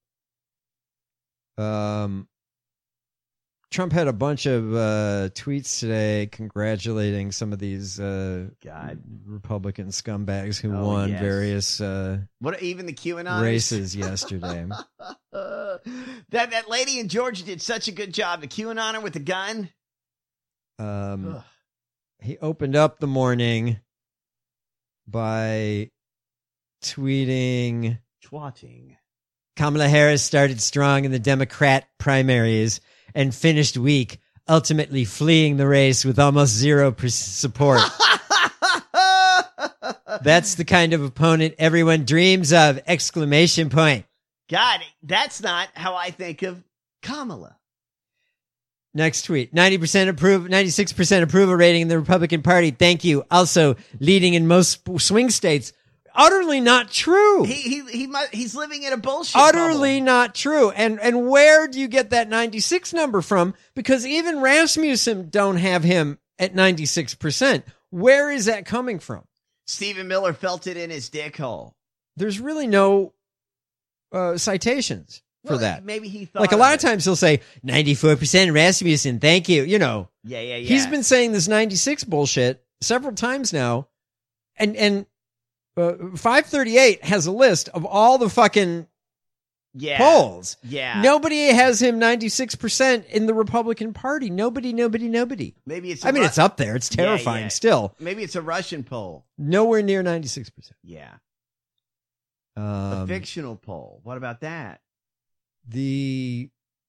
Trump had a bunch of tweets today congratulating some of these Republican scumbags who won various what even the QAnon races yesterday. That lady in Georgia did such a good job. The QAnoner with the gun. He opened up the morning by tweeting. Kamala Harris started strong in the Democrat primaries and finished weak, ultimately fleeing the race with almost 0% support. That's the kind of opponent everyone dreams of! ! God, that's not how I think of Kamala. Next tweet. 96% approval rating in the Republican Party. Thank you. Also leading in most swing states. Utterly not true. He's living in a bullshit Utterly bubble. not true. And where do you get that 96 number from? Because even Rasmussen don't have him at 96%. Where is that coming from? Stephen Miller felt it in his dick hole. There's really no citations for that. Maybe he thought like a lot of times he'll say 94% Rasmussen. Thank you. You know. Yeah. He's been saying this 96 bullshit several times now. And 538 has a list of all the fucking polls. Yeah. Nobody has him 96% in the Republican Party. Nobody. Maybe it's it's up there. It's terrifying still. Maybe it's a Russian poll. Nowhere near 96%. Yeah. A fictional poll. What about that? He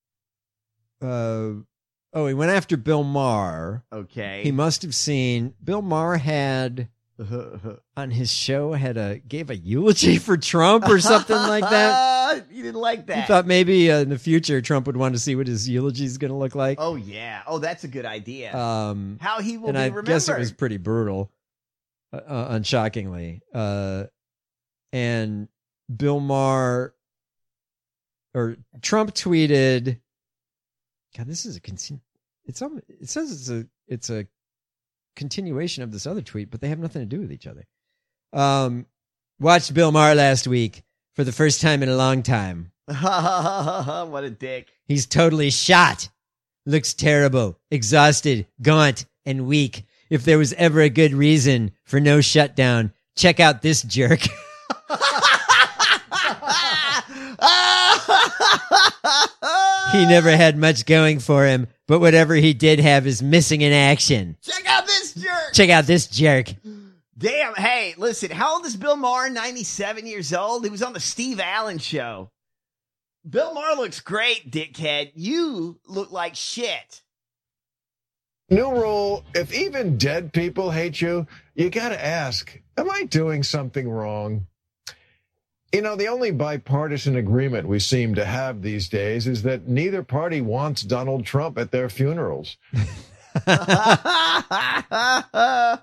went after Bill Maher. Okay. He must have seen Bill Maher had on his show gave a eulogy for Trump or something like that. You didn't like that. He thought maybe in the future Trump would want to see what his eulogy is going to look like. Oh yeah. Oh, that's a good idea. How he will be remembered. I guess it was pretty brutal, unshockingly. And Bill Maher or Trump tweeted, God, this is it says it's a continuation of this other tweet, but they have nothing to do with each other. Watched Bill Maher last week for the first time in a long time. What a dick. He's totally shot. Looks terrible, exhausted, gaunt, and weak. If there was ever a good reason for no shutdown, check out this jerk. He never had much going for him, but whatever he did have is missing in action. Check out this jerk. Check out this jerk. Damn. Hey, listen, how old is Bill Maher? 97 years old. He was on the Steve Allen show. Bill Maher looks great, dickhead. You look like shit. New rule, if even dead people hate you, you gotta ask, am I doing something wrong? You know, the only bipartisan agreement we seem to have these days is that neither party wants Donald Trump at their funerals. That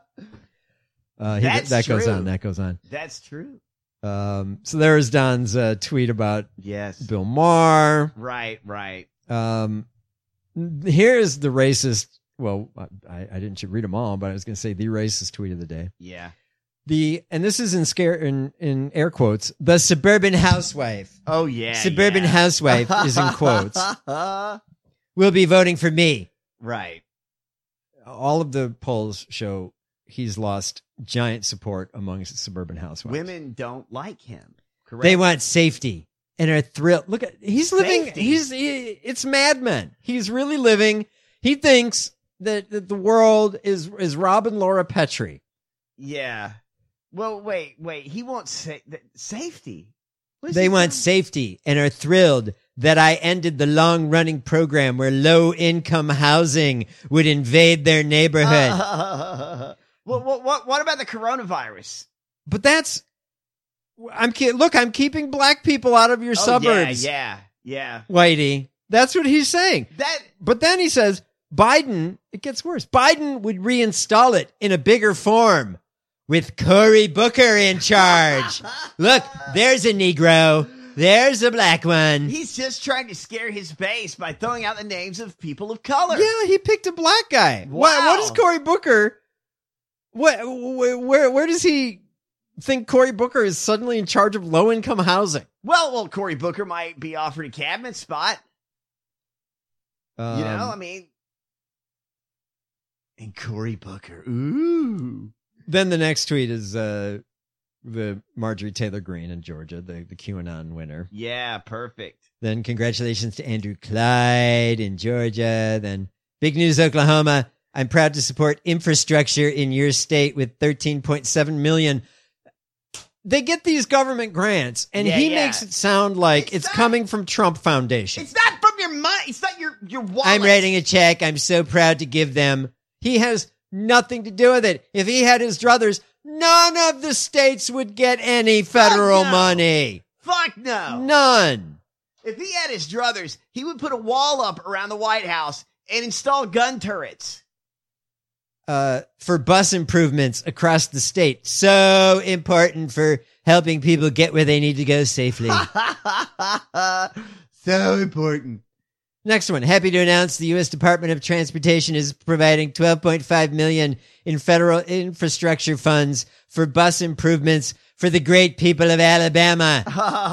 goes on. That goes on. That's true. So there's Don's tweet about yes, Bill Maher. Right. Here's the racist. Well, I didn't read them all, but I was going to say the racist tweet of the day. Yeah. And this is in air quotes, the suburban housewife. Oh yeah. Suburban housewife is in quotes. Will be voting for me. Right. All of the polls show he's lost giant support among suburban housewives. Women don't like him. Correct. They want safety and are thrilled. Look at he's living. Safety. It's Mad Men. He's really living. He thinks that the world is Rob and Laura Petrie. Yeah. Well, wait. He wants safety. They want safety and are thrilled that I ended the long-running program where low-income housing would invade their neighborhood. What about the coronavirus? But I'm keeping black people out of your suburbs. Yeah. Whitey. That's what he's saying. But then he says, Biden, it gets worse. Biden would reinstall it in a bigger form. with Cory Booker in charge. Look, there's a Negro. There's a black one. He's just trying to scare his base by throwing out the names of people of color. Yeah, he picked a black guy. Wow. What is Cory Booker? Where does he think Cory Booker is suddenly in charge of low-income housing? Well, Cory Booker might be offered a cabinet spot. I mean, and Cory Booker. Ooh. Then the next tweet is the Marjorie Taylor Greene in Georgia, the QAnon winner. Yeah, perfect. Then congratulations to Andrew Clyde in Georgia. Then big news, Oklahoma. I'm proud to support infrastructure in your state with $13.7 million. They get these government grants, and he makes it sound like it's coming from Trump Foundation. It's not from your money. It's not your wallet. I'm writing a check. I'm so proud to give them. He has nothing to do with it. If he had his druthers, none of the states would get any federal money. Fuck no. None. If he had his druthers, he would put a wall up around the White House and install gun turrets. For bus improvements across the state. So important for helping people get where they need to go safely. So important. Next one. Happy to announce the U.S. Department of Transportation is providing $12.5 million in federal infrastructure funds for bus improvements for the great people of Alabama.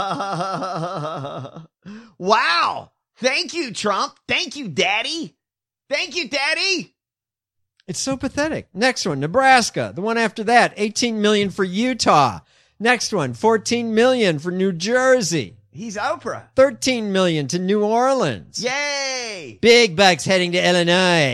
Wow. Thank you, Trump. Thank you, Daddy. Thank you, Daddy. It's so pathetic. Next one, Nebraska. The one after that, $18 million for Utah. Next one, $14 million for New Jersey. He's Oprah. $13 million to New Orleans. Yay! Big bucks heading to Illinois.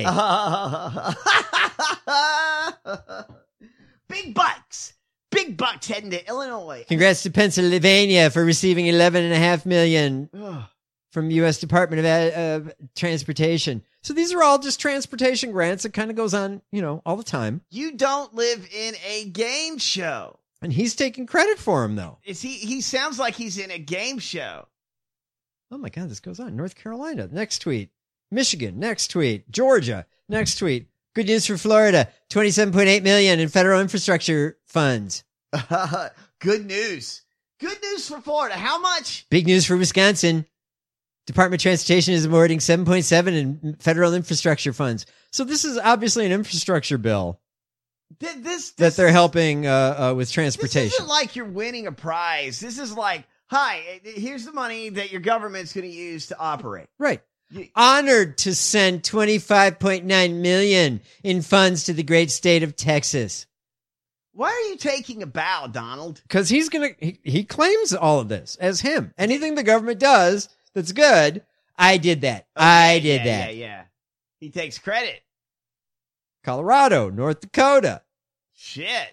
Big bucks. Big bucks heading to Illinois. Congrats to Pennsylvania for receiving $11.5 million from U.S. Department of Transportation. So these are all just transportation grants. It kind of goes on, all the time. You don't live in a game show. And he's taking credit for him, though. He sounds like he's in a game show. Oh, my God, this goes on. North Carolina, next tweet. Michigan, next tweet. Georgia, next tweet. Good news for Florida, $27.8 million in federal infrastructure funds. Good news. Good news for Florida. How much? Big news for Wisconsin. Department of Transportation is awarding $7.7 in federal infrastructure funds. So this is obviously an infrastructure bill. This that they're helping with transportation. This isn't like you're winning a prize. This is like, hi, here's the money that your government's going to use to operate. Right. Honored to send $25.9 million in funds to the great state of Texas. Why are you taking a bow, Donald? Because he claims all of this as him. Anything the government does that's good, I did that. Okay, I did that. Yeah. He takes credit. Colorado, North Dakota. Shit.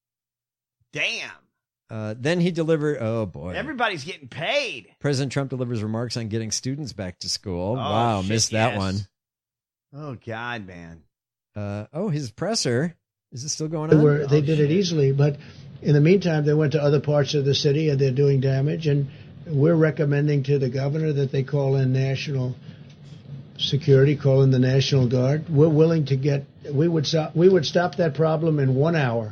Damn. Then he delivered, oh boy. Everybody's getting paid. President Trump delivers remarks on getting students back to school. Wow, shit, missed that one. Oh, God, man. His presser. Is it still going on? They did it easily, but in the meantime, they went to other parts of the city and they're doing damage. And we're recommending to the governor that they call in national security, call in the National Guard. We're willing to we would stop that problem in 1 hour.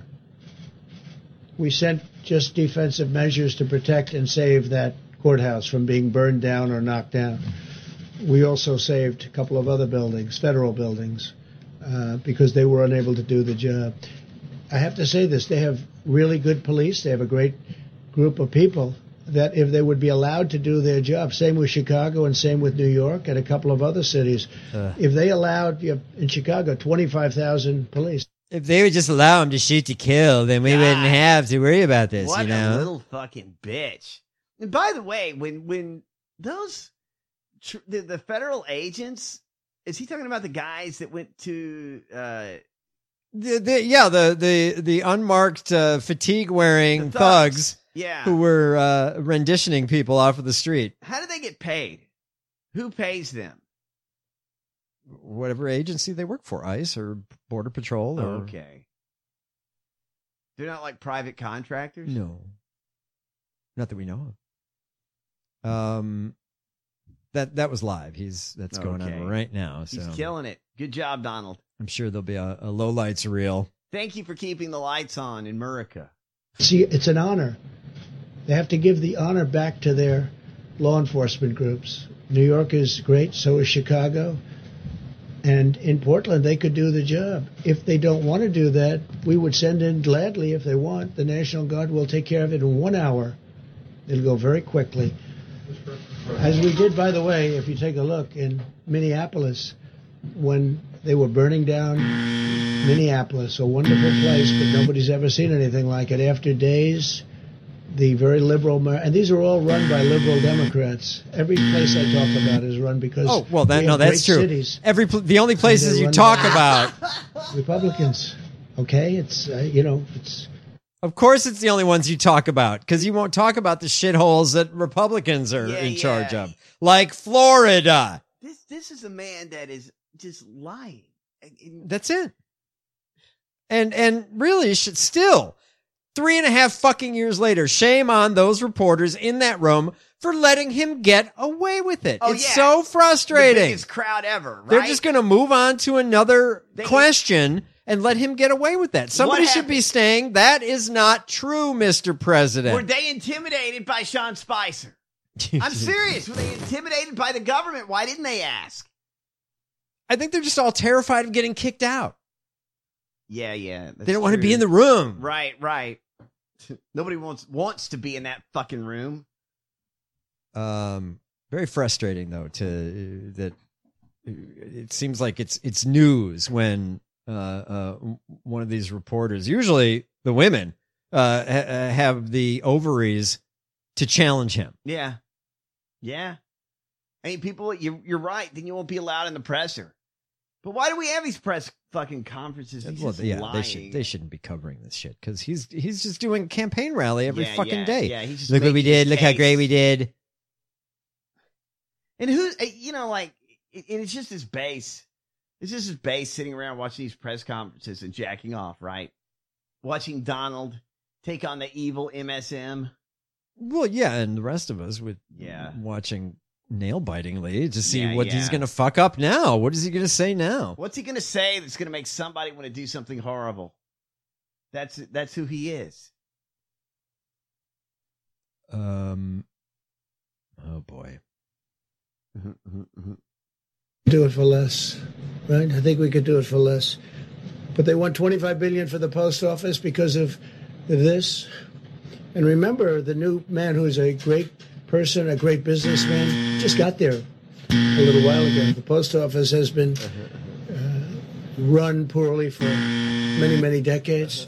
We sent just defensive measures to protect and save that courthouse from being burned down or knocked down. We also saved a couple of other buildings, federal buildings, because they were unable to do the job. I have to say this, they have really good police. They have a great group of people that if they would be allowed to do their job, same with Chicago and same with New York and a couple of other cities, if they allowed, in Chicago, 25,000 police. If they would just allow them to shoot to kill, then we wouldn't have to worry about this, What you know? a little fucking bitch. And by the way, when those, the federal agents, is he talking about the guys that went to, the unmarked fatigue wearing thugs who were renditioning people off of the street. How do they get paid? Who pays them? Whatever agency they work for, ICE or Border Patrol. Or... Okay. They're not like private contractors? No. Not that we know of. That was live. That's going on right now. So he's killing it. Good job, Donald. I'm sure there'll be a lowlights reel. Thank you for keeping the lights on in America. See, it's an honor. They have to give the honor back to their law enforcement groups. New York is great, so is Chicago. And in Portland, they could do the job. If they don't want to do that, we would send in gladly if they want. The National Guard will take care of it in 1 hour. It'll go very quickly. As we did, by the way, if you take a look in Minneapolis, when they were burning down Minneapolis, a wonderful place, but nobody's ever seen anything like it. After days, the very liberal, and these are all run by liberal Democrats. Every place I talk about is run because that's true. Cities, the only places you talk about Republicans. Okay, it's it's. Of course, it's the only ones you talk about because you won't talk about the shitholes that Republicans are in charge of, like Florida. This is a man that is just lying. That's it. And really, should still 3.5 fucking years later, shame on those reporters in that room for letting him get away with it. It's so frustrating. The biggest crowd ever, right? They're just going to move on to another question and let him get away with that. Somebody should be saying, that is not true, Mr. President. Were they intimidated by Sean Spicer? I'm serious. Were they intimidated by the government? Why didn't they ask? I think they're just all terrified of getting kicked out. Yeah. They don't want to be in the room. Right. Nobody wants to be in that fucking room. Very frustrating though that it seems like it's news when one of these reporters, usually the women, have the ovaries to challenge him. Yeah. I mean, people, you're right. Then you won't be allowed in the presser. But why do we have these press fucking conferences? Lying. They shouldn't be covering this shit because he's just doing a campaign rally every fucking day. Yeah, he's just look what we did. Look how great we did. And it's just his base. It's just his base sitting around watching these press conferences and jacking off, right? Watching Donald take on the evil MSM. Well, yeah, and the rest of us with watching nail-bitingly to see what he's going to fuck up now. What is he going to say now? What's he going to say that's going to make somebody want to do something horrible? That's who he is. Oh boy. Do it for less, right? I think we could do it for less. But they want $25 billion for the post office because of this. And remember, the new man who's a great person, a great businessman, just got there a little while ago. The post office has been run poorly for many, many decades.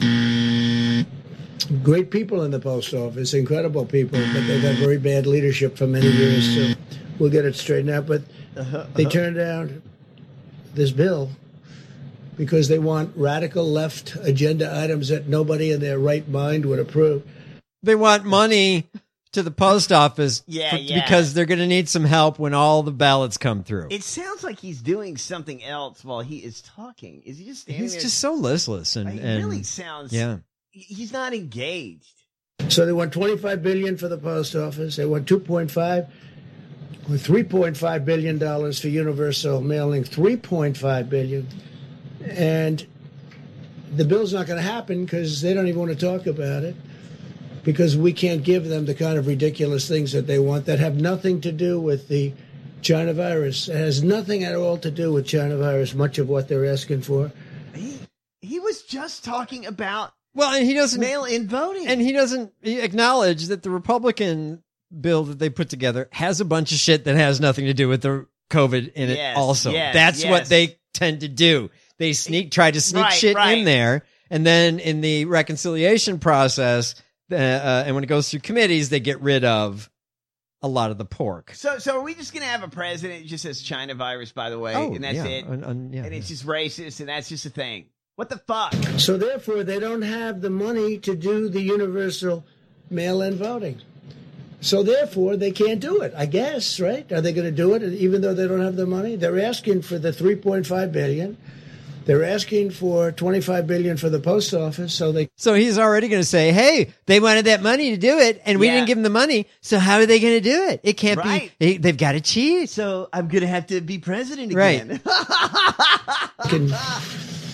Great people in the post office, incredible people, but they've had very bad leadership for many years, so we'll get it straightened out. But they turned down this bill because they want radical left agenda items that nobody in their right mind would approve. They want money to the post office because they're going to need some help when all the ballots come through. It sounds like he's doing something else while he is talking. Is he just standing there? He's just so listless. And really sounds... Yeah. He's not engaged. So they want $25 billion for the post office. They want $2.5 or $3.5 billion for universal mailing. $3.5 billion. And the bill's not going to happen because they don't even want to talk about it, because we can't give them the kind of ridiculous things that they want that have nothing to do with the China virus. It has nothing at all to do with China virus, much of what they're asking for. He was just talking about and he doesn't mail-in voting. And he doesn't acknowledge that the Republican bill that they put together has a bunch of shit that has nothing to do with the COVID in it also. That's what they tend to do. They try to sneak shit in there. And then in the reconciliation process, and when it goes through committees, they get rid of a lot of the pork. So are we just going to have a president who just says China virus, by the way, and that's it? And it's just racist, and that's just a thing. What the fuck? So therefore, they don't have the money to do the universal mail-in voting. So therefore, they can't do it, I guess, right? Are they going to do it even though they don't have the money? They're asking for the $3.5 billion. They're asking for $25 billion for the post office. So he's already going to say, hey, they wanted that money to do it, and we didn't give them the money. So how are they going to do it? It can't be. They've got to cheat. So I'm going to have to be president again. Right.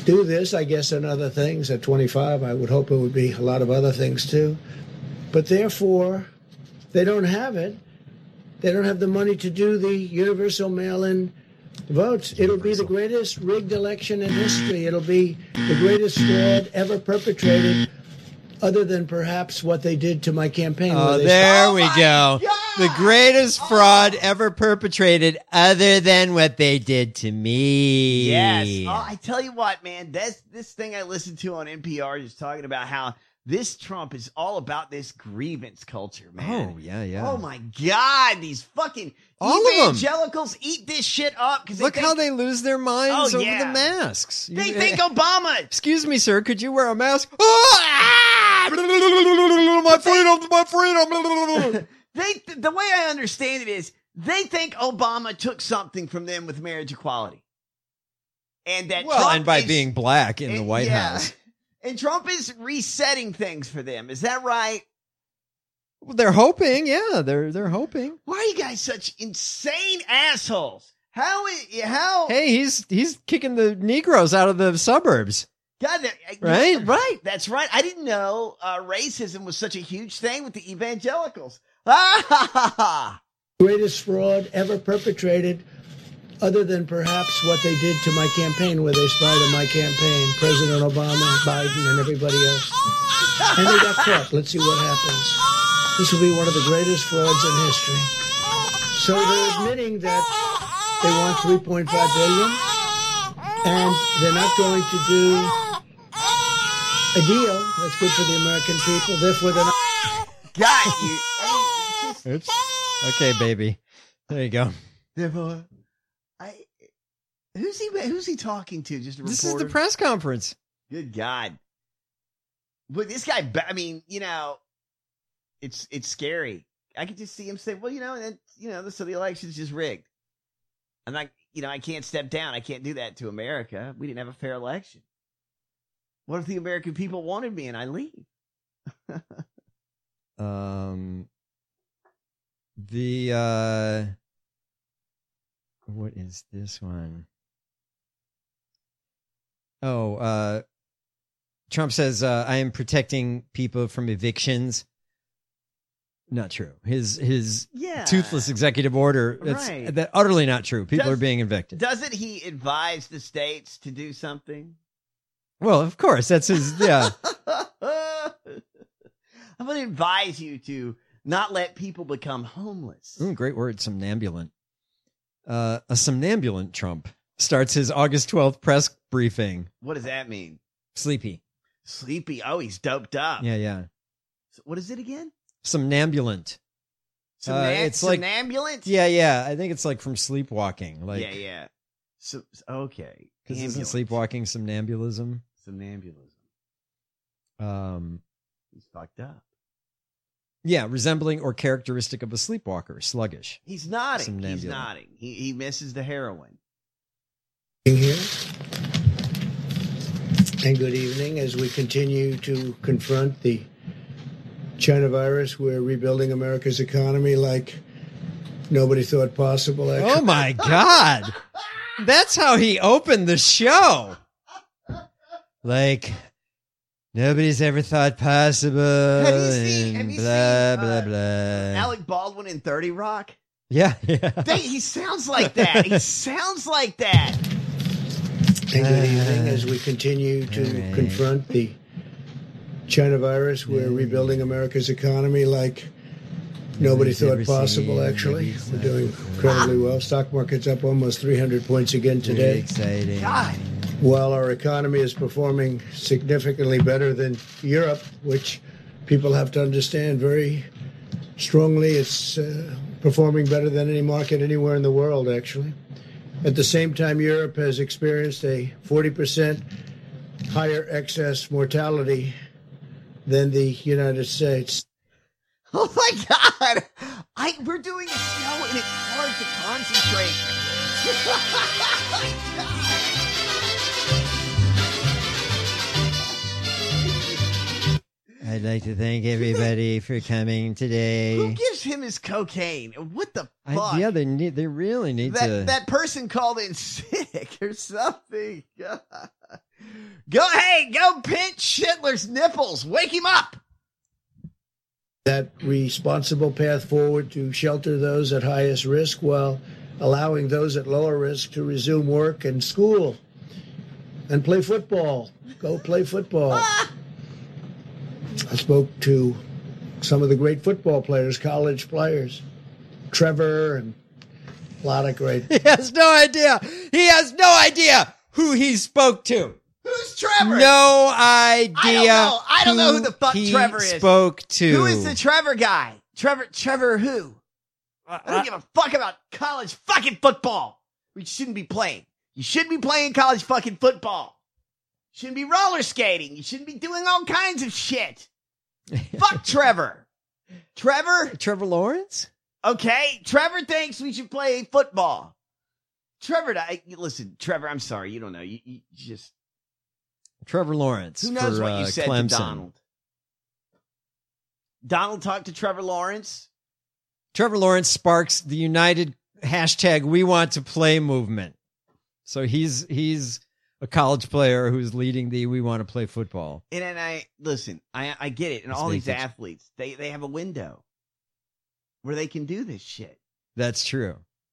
do this, I guess, and other things. At 25, I would hope it would be a lot of other things too. But therefore, they don't have it. They don't have the money to do the universal mail-in votes. It'll be the greatest rigged election in history. It'll be the greatest fraud ever perpetrated, other than perhaps what they did to my campaign. Oh, there we go. The greatest fraud ever perpetrated, other than what they did to me. Yes. Oh, I tell you what, man, this thing I listened to on NPR is talking about how this Trump is all about this grievance culture, man. Oh, yeah. Oh, my God. These fucking All of them. evangelicals eat this shit up. Look how they lose their minds over the masks. They think Obama. Excuse me, sir. Could you wear a mask? My freedom. The way I understand it is they think Obama took something from them with marriage equality. And that Trump and by is, being black in the White House. And Trump is resetting things for them. Is that right? Well, they're hoping. Yeah, they're hoping. Why are you guys such insane assholes? How? Hey, he's kicking the Negroes out of the suburbs. God, right? Right. That's right. I didn't know racism was such a huge thing with the evangelicals. Greatest fraud ever perpetrated, other than perhaps what they did to my campaign, where they spied on my campaign, President Obama, Biden, and everybody else. And they got caught. Let's see what happens. This will be one of the greatest frauds in history. So they're admitting that they want $3.5 billion, and they're not going to do a deal that's good for the American people. Therefore, they're not. Got you. Oops. Okay, baby. There you go. Therefore, who's he talking to? Just a reporter? This is the press conference. Good God. But this guy, I mean, it's scary. I could just see him say, well, so the election's just rigged. I'm like, I can't step down. I can't do that to America. We didn't have a fair election. What if the American people wanted me and I leave? What is this one? Trump says, I am protecting people from evictions. Not true. His toothless executive order, that's utterly not true. People are being evicted. Doesn't he advise the states to do something? Well, of course. That's his, yeah. I'm going to advise you to not let people become homeless. Great word, somnambulant. A somnambulant Trump starts his August 12th press briefing. What does that mean? Sleepy. Oh, he's doped up. Yeah. So what is it again? Somnambulant. It's somnambulant? Yeah. I think it's like from sleepwalking. Like, yeah. So, okay. Because isn't sleepwalking somnambulism? Somnambulism. He's fucked up. Yeah, resembling or characteristic of a sleepwalker, sluggish. He's nodding. He misses the heroin. Here. And good evening. As we continue to confront the China virus, we're rebuilding America's economy like nobody thought possible. Actually. Oh, my God. That's how he opened the show. Like, nobody's ever thought possible. Have you seen blah. Alec Baldwin in 30 Rock? Yeah. He sounds like that. And good evening. As we continue to confront the China virus, we're rebuilding America's economy like nobody thought possible, actually. We're doing incredibly well. Stock market's up almost 300 points again today. Exciting. God. While our economy is performing significantly better than Europe, which people have to understand very strongly, it's performing better than any market anywhere in the world, actually. At the same time, Europe has experienced a 40% higher excess mortality than the United States. Oh, my God. We're doing a show, and it's hard to concentrate. I'd like to thank everybody for coming today. Who gives him his cocaine? What the fuck? They really need to. That person called in sick or something. God. Go pinch Schindler's nipples. Wake him up. That responsible path forward to shelter those at highest risk while allowing those at lower risk to resume work and school and play football. Go play football. I spoke to some of the great football players, college players, Trevor, and a lot of great. He has no idea. He has no idea who he spoke to. Who's Trevor? No idea. I don't know who the fuck Trevor is. Spoke to. Who is the Trevor guy? Trevor who? I don't give a fuck about college fucking football. We shouldn't be playing. You shouldn't be playing college fucking football. You shouldn't be roller skating. You shouldn't be doing all kinds of shit. Fuck Trevor. Trevor Lawrence? Okay, Trevor thinks we should play football. Listen, Trevor, I'm sorry. You don't know. You just... Trevor Lawrence. Who knows for, what you said Clemson. to Donald? Donald talked to Trevor Lawrence. Trevor Lawrence sparks the United hashtag We Want to Play movement. So he's a college player who's leading the We Want to Play football. And I get it. And all these athletes, they have a window where they can do this shit. That's true.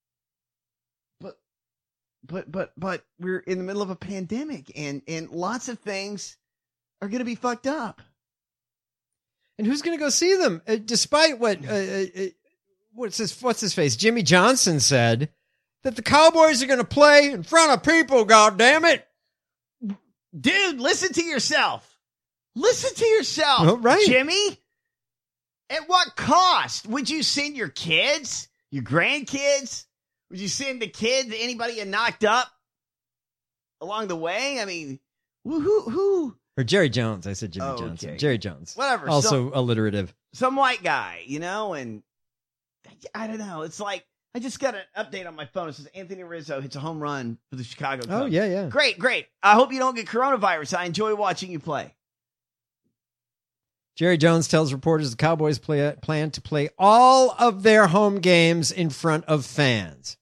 But we're in the middle of a pandemic, and lots of things are going to be fucked up. And who's going to go see them? Despite what what's his face? Jimmy Johnson said that the Cowboys are going to play in front of people. God damn it, dude! Listen to yourself. Listen to yourself, oh, right, Jimmy. At what cost would you send your kids, your grandkids? Would you send the kids, anybody you knocked up along the way? I mean, who? Or Jerry Jones. I said Jimmy Johnson. Okay. Jerry Jones. Whatever. Also alliterative. Some white guy, and I don't know. It's like, I just got an update on my phone. It says Anthony Rizzo hits a home run for the Chicago Cubs. Oh, yeah. Great. I hope you don't get coronavirus. I enjoy watching you play. Jerry Jones tells reporters the Cowboys plan to play all of their home games in front of fans.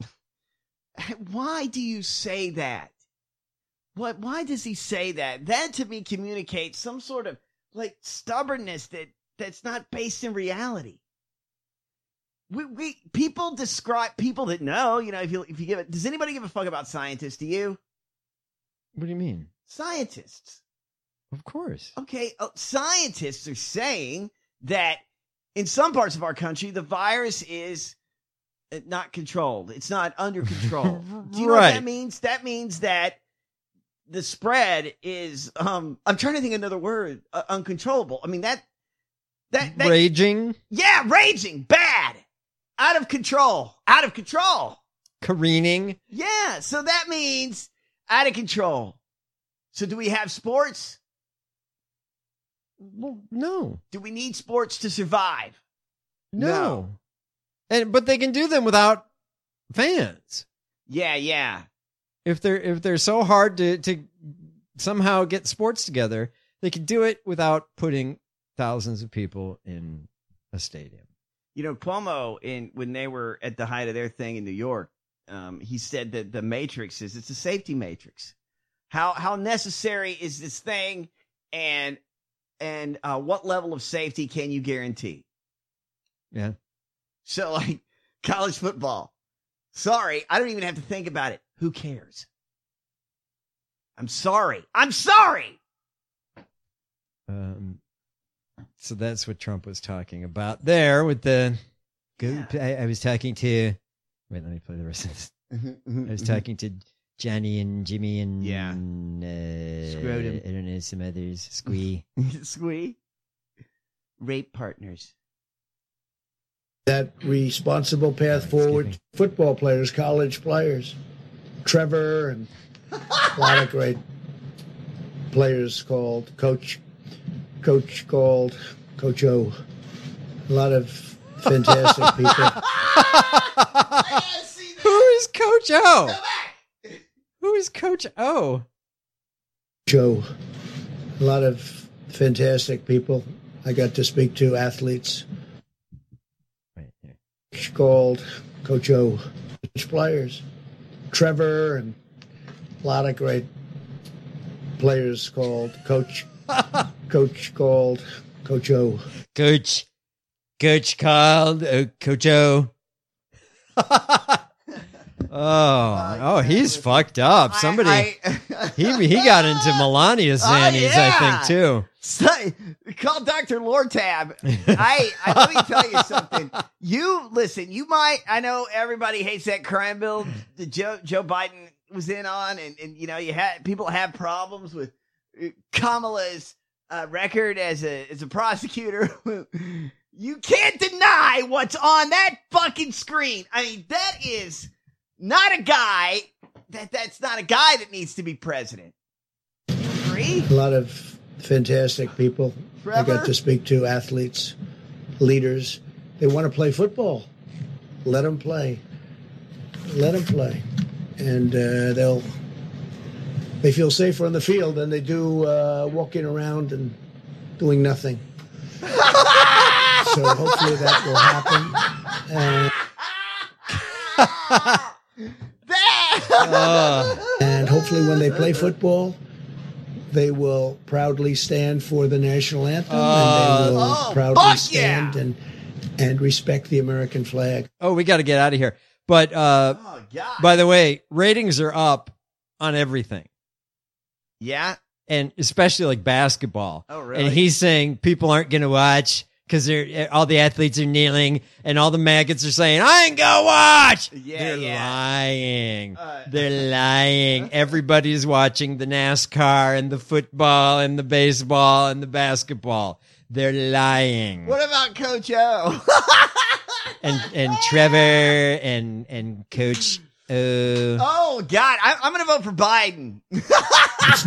Why do you say that? Why does he say that? That to me communicates some sort of like stubbornness that's not based in reality. People describe people that know, if you give it, does anybody give a fuck about scientists? Do you? What do you mean? Scientists. Of course. Okay. Scientists are saying that in some parts of our country, the virus is not controlled. It's not under control. Do you know what that means? That means that the spread is, I'm trying to think of another word, uncontrollable. I mean, that raging. Yeah. Raging. Bad. Out of control. Careening. Yeah. So that means out of control. So do we have sports? Well, no. Do we need sports to survive? No. But they can do them without fans. Yeah. If they're so hard to somehow get sports together, they can do it without putting thousands of people in a stadium. Cuomo, when they were at the height of their thing in New York, he said that the matrix it's a safety matrix. How necessary is this thing, and what level of safety can you guarantee? Yeah. So, like, college football. Sorry, I don't even have to think about it. Who cares? I'm sorry. So that's what Trump was talking about there with the... Yeah. I was talking to... Wait, let me play the rest of this. I was talking to Johnny and Jimmy and... Yeah. Scrotum. I don't know, some others. Squee. Squee? Rape partners. That responsible path forward, football players, college players, Trevor, and a lot of great players called Coach called Coach O. A lot of fantastic people. Who is Coach O? Who is Coach O? Joe. A lot of fantastic people I got to speak to, athletes. Called Coach O. Players, Trevor, and a lot of great players called Coach called Coach O. Coach called Coach O. Oh, he's fucked up. Somebody, he got into Melania's zannies, I think, too. Call Dr. Lortab. Let me tell you something. You might, I know everybody hates that crime bill that Joe Biden was in on, and you know, people have problems with Kamala's record as a prosecutor. You can't deny what's on that fucking screen. I mean, that is not a guy that's not a guy that needs to be president. You agree? A lot of fantastic people I got to speak to, athletes, leaders. They want to play football. Let them play. Let them play. And they feel safer on the field than they do walking around and doing nothing. So hopefully that will happen. And hopefully when they play football, they will proudly stand for the national anthem, and they will proudly stand and respect the American flag. Oh, we got to get out of here. But by the way, ratings are up on everything. Yeah. And especially like basketball. Oh, really? And he's saying people aren't going to watch because all the athletes are kneeling, and all the maggots are saying, I ain't gonna watch. They're lying. They're lying. Everybody's watching the NASCAR and the football and the baseball and the basketball. They're lying. What about Coach O? and Trevor and Coach O. Oh, God. I'm going to vote for Biden. It's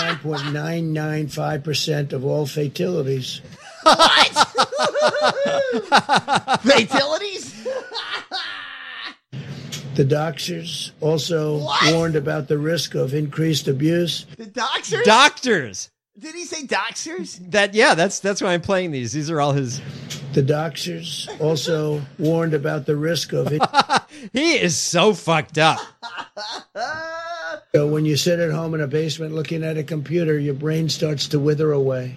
99.995% of all fatalities. What? Fatalities? The doctors also warned about the risk of increased abuse. The doctors? Doctors. Did he say doctors? That's why I'm playing these. These are all his. The doctors also warned about the risk of it. He is so fucked up. So when you sit at home in a basement looking at a computer, your brain starts to wither away.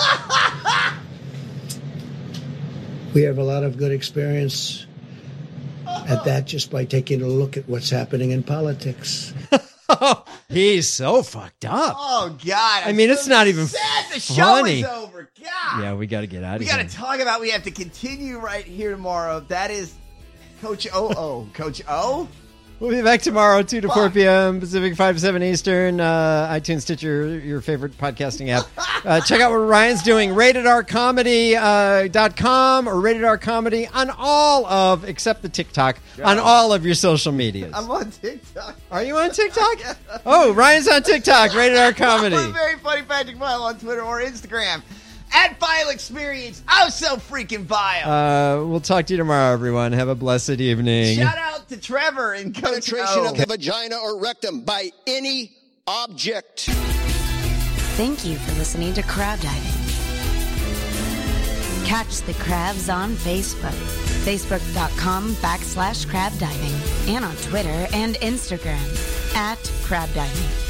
We have a lot of good experience at that just by taking a look at what's happening in politics. He's so fucked up. Oh, God. I mean, it's not even sad the show funny. is over. God. Yeah, we got to get out of We here. got to talk about, we have to continue right here tomorrow. That is Coach O. Coach O? We'll be back tomorrow, 2 to 4 p.m. Pacific, 5 to 7 Eastern. iTunes, Stitcher, your favorite podcasting app. Check out what Ryan's doing. RatedRComedy.com or Rated R Comedy on all of, except the TikTok, on all of your social medias. I'm on TikTok. Are you on TikTok? Oh, Ryan's on TikTok. Rated R Comedy. I'm very funny Patrick Vile on Twitter or Instagram. At Vile Experience. Oh, so freaking vile. We'll talk to you tomorrow, everyone. Have a blessed evening. Shout out to Trevor and Coach Penetration O. of the vagina or rectum by any object. Thank you for listening to Crab Diving. Catch the crabs on Facebook. Facebook.com/crab diving. And on Twitter and Instagram @crab diving.